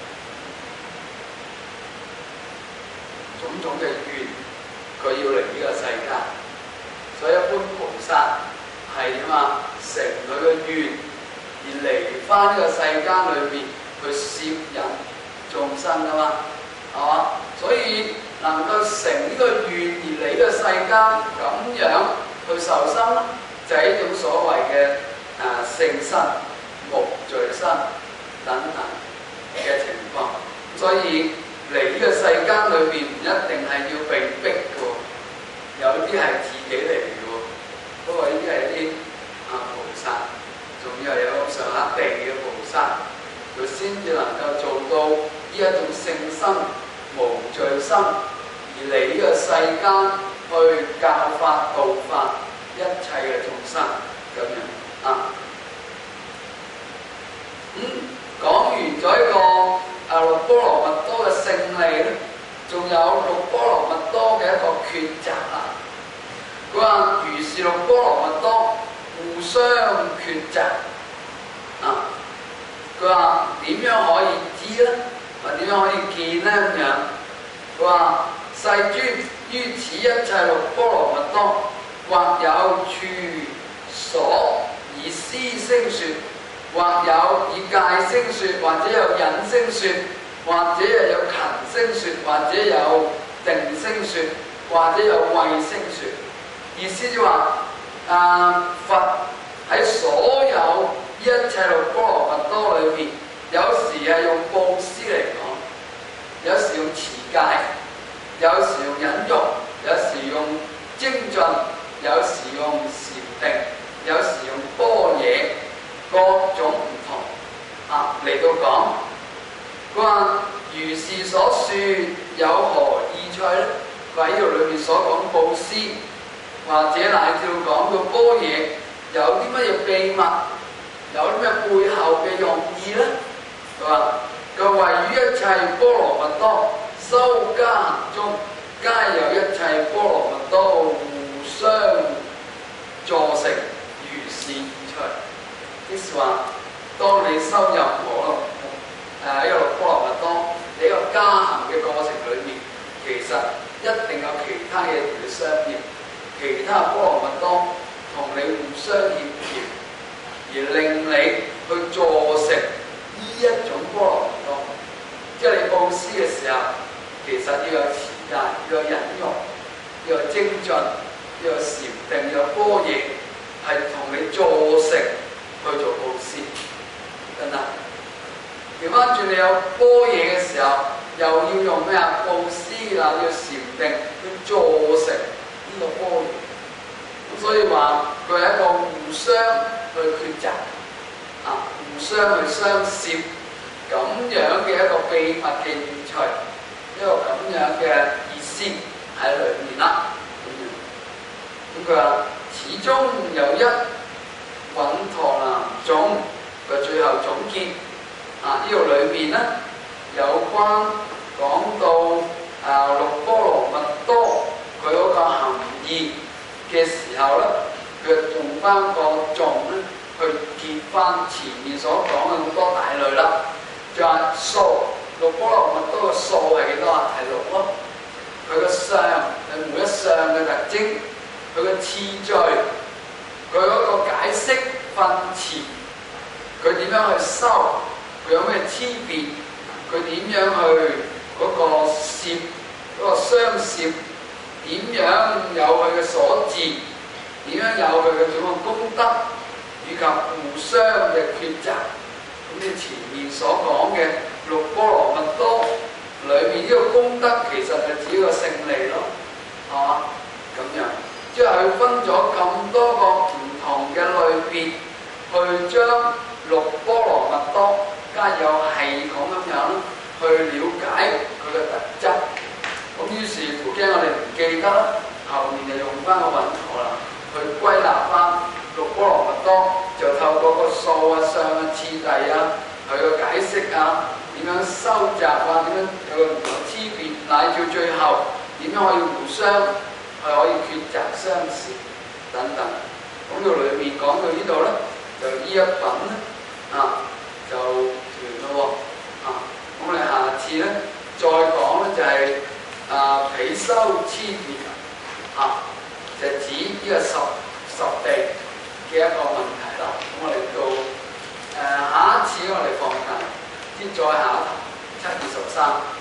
種種嘅願，佢要嚟呢個世間。所以一般菩薩係點啊？成佢嘅願而嚟返呢個世間裏邊去攝引眾生噶嘛，係嘛？所以能夠成呢個願而嚟呢個世間咁樣去受生咧，就係、是、一種所謂嘅啊聖身、無罪身等等嘅情況。所以嚟呢個世間裏邊唔一定係要被逼嘅，有啲係自己嚟嘅。不過呢啲係啲啊菩薩，仲要係有上下地嘅菩薩，佢先至能夠做到呢一種聖身、無罪身，而嚟呢個世間去教法導化一切嘅眾生咁樣啊。咁、嗯、講完咗一個啊六波羅蜜多嘅勝利咧，仲有六波羅蜜多嘅一個抉擇啊。佢話如是六波羅蜜多互相抉擇啊。佢話點樣可以知咧？或點樣可以見咧？咁樣佢話世尊於此一切六波羅蜜多，或有處所以思聲説，或有以戒聲説，或者有忍聲説，或者又有勤聲説，或者有定聲説，或者有慧聲説。意思就話啊，佛喺所有一切六波羅蜜多裏邊，有時係用布施嚟講，有時用持戒，有時用忍辱，有時用精進，有時用禪定，有時用般若，各種唔同啊嚟到講。佢話如是所説有何意趣咧？佢喺呢度裏面所講布施，或者乃至講到般若，有啲乜嘢秘密？有啲咩背後嘅用意咧？佢話佢位於一切波羅蜜多修加行中，皆有一切波羅蜜多互相助成，如是意趣。即是話，當你修任何誒一個波羅蜜多，你一個加行嘅過程裏面，其實一定有其他嘢同你相應，其他波羅蜜多同你互相協調，而令你去助成呢一種波羅蜜多。即係你布施嘅時候，其實要有持戒，要有忍辱，要有精進，要有禪定，要有般若，係同你助成去做布施，得唔得？調翻轉你有般若嘅時候，又要用咩啊？布施啊，要禪定去助成呢個般若。咁所以話佢係一個互相去抉擇啊，互相去相攝咁樣嘅一個秘密嘅意趣，一個咁樣嘅意思喺裏面啦。咁佢話始終有一穩陀羅種，佢最後總結啊，呢度裏面咧有關講到啊六波羅蜜多佢嗰個含義意嘅時候咧，佢就用翻個頌咧去結翻前面所講嘅咁多大類啦。就係數六波羅蜜多嘅數係幾多啊？係六咯。佢個相係每一相嘅特徵，佢嘅次序，佢嗰個解釋分詞，佢點樣去修，佢有咩差別，佢點樣去嗰個攝嗰個相攝，點樣有佢嘅所至，點樣有佢嘅種嘅功德，以及互相嘅抉擇。咁你前面所講嘅六波羅蜜多裏面呢個功德，其實係指個勝利咯，係嘛？咁樣，即係佢分咗咁多個唔同嘅類別，去將六波羅蜜多加有系統咁樣去了解佢嘅特質。咁於是乎驚我哋唔記得，後面就用翻個穩妥啦，去歸納翻六波羅蜜多，就透過個數啊、相啊、次第啊，佢個解釋啊，點樣收集啊，點樣有個唔同差別，乃至最後點樣可以互相係可以抉擇相視等等。講到裏面講到呢度咧，就呢一品咧啊就完咯喎啊！咁我哋下次咧再講咧就係、是、啊比修差別啊，就指呢個十十地嘅一個問題啦。咁我哋到誒、呃、下一次我哋放假，先再下一堂七二十三。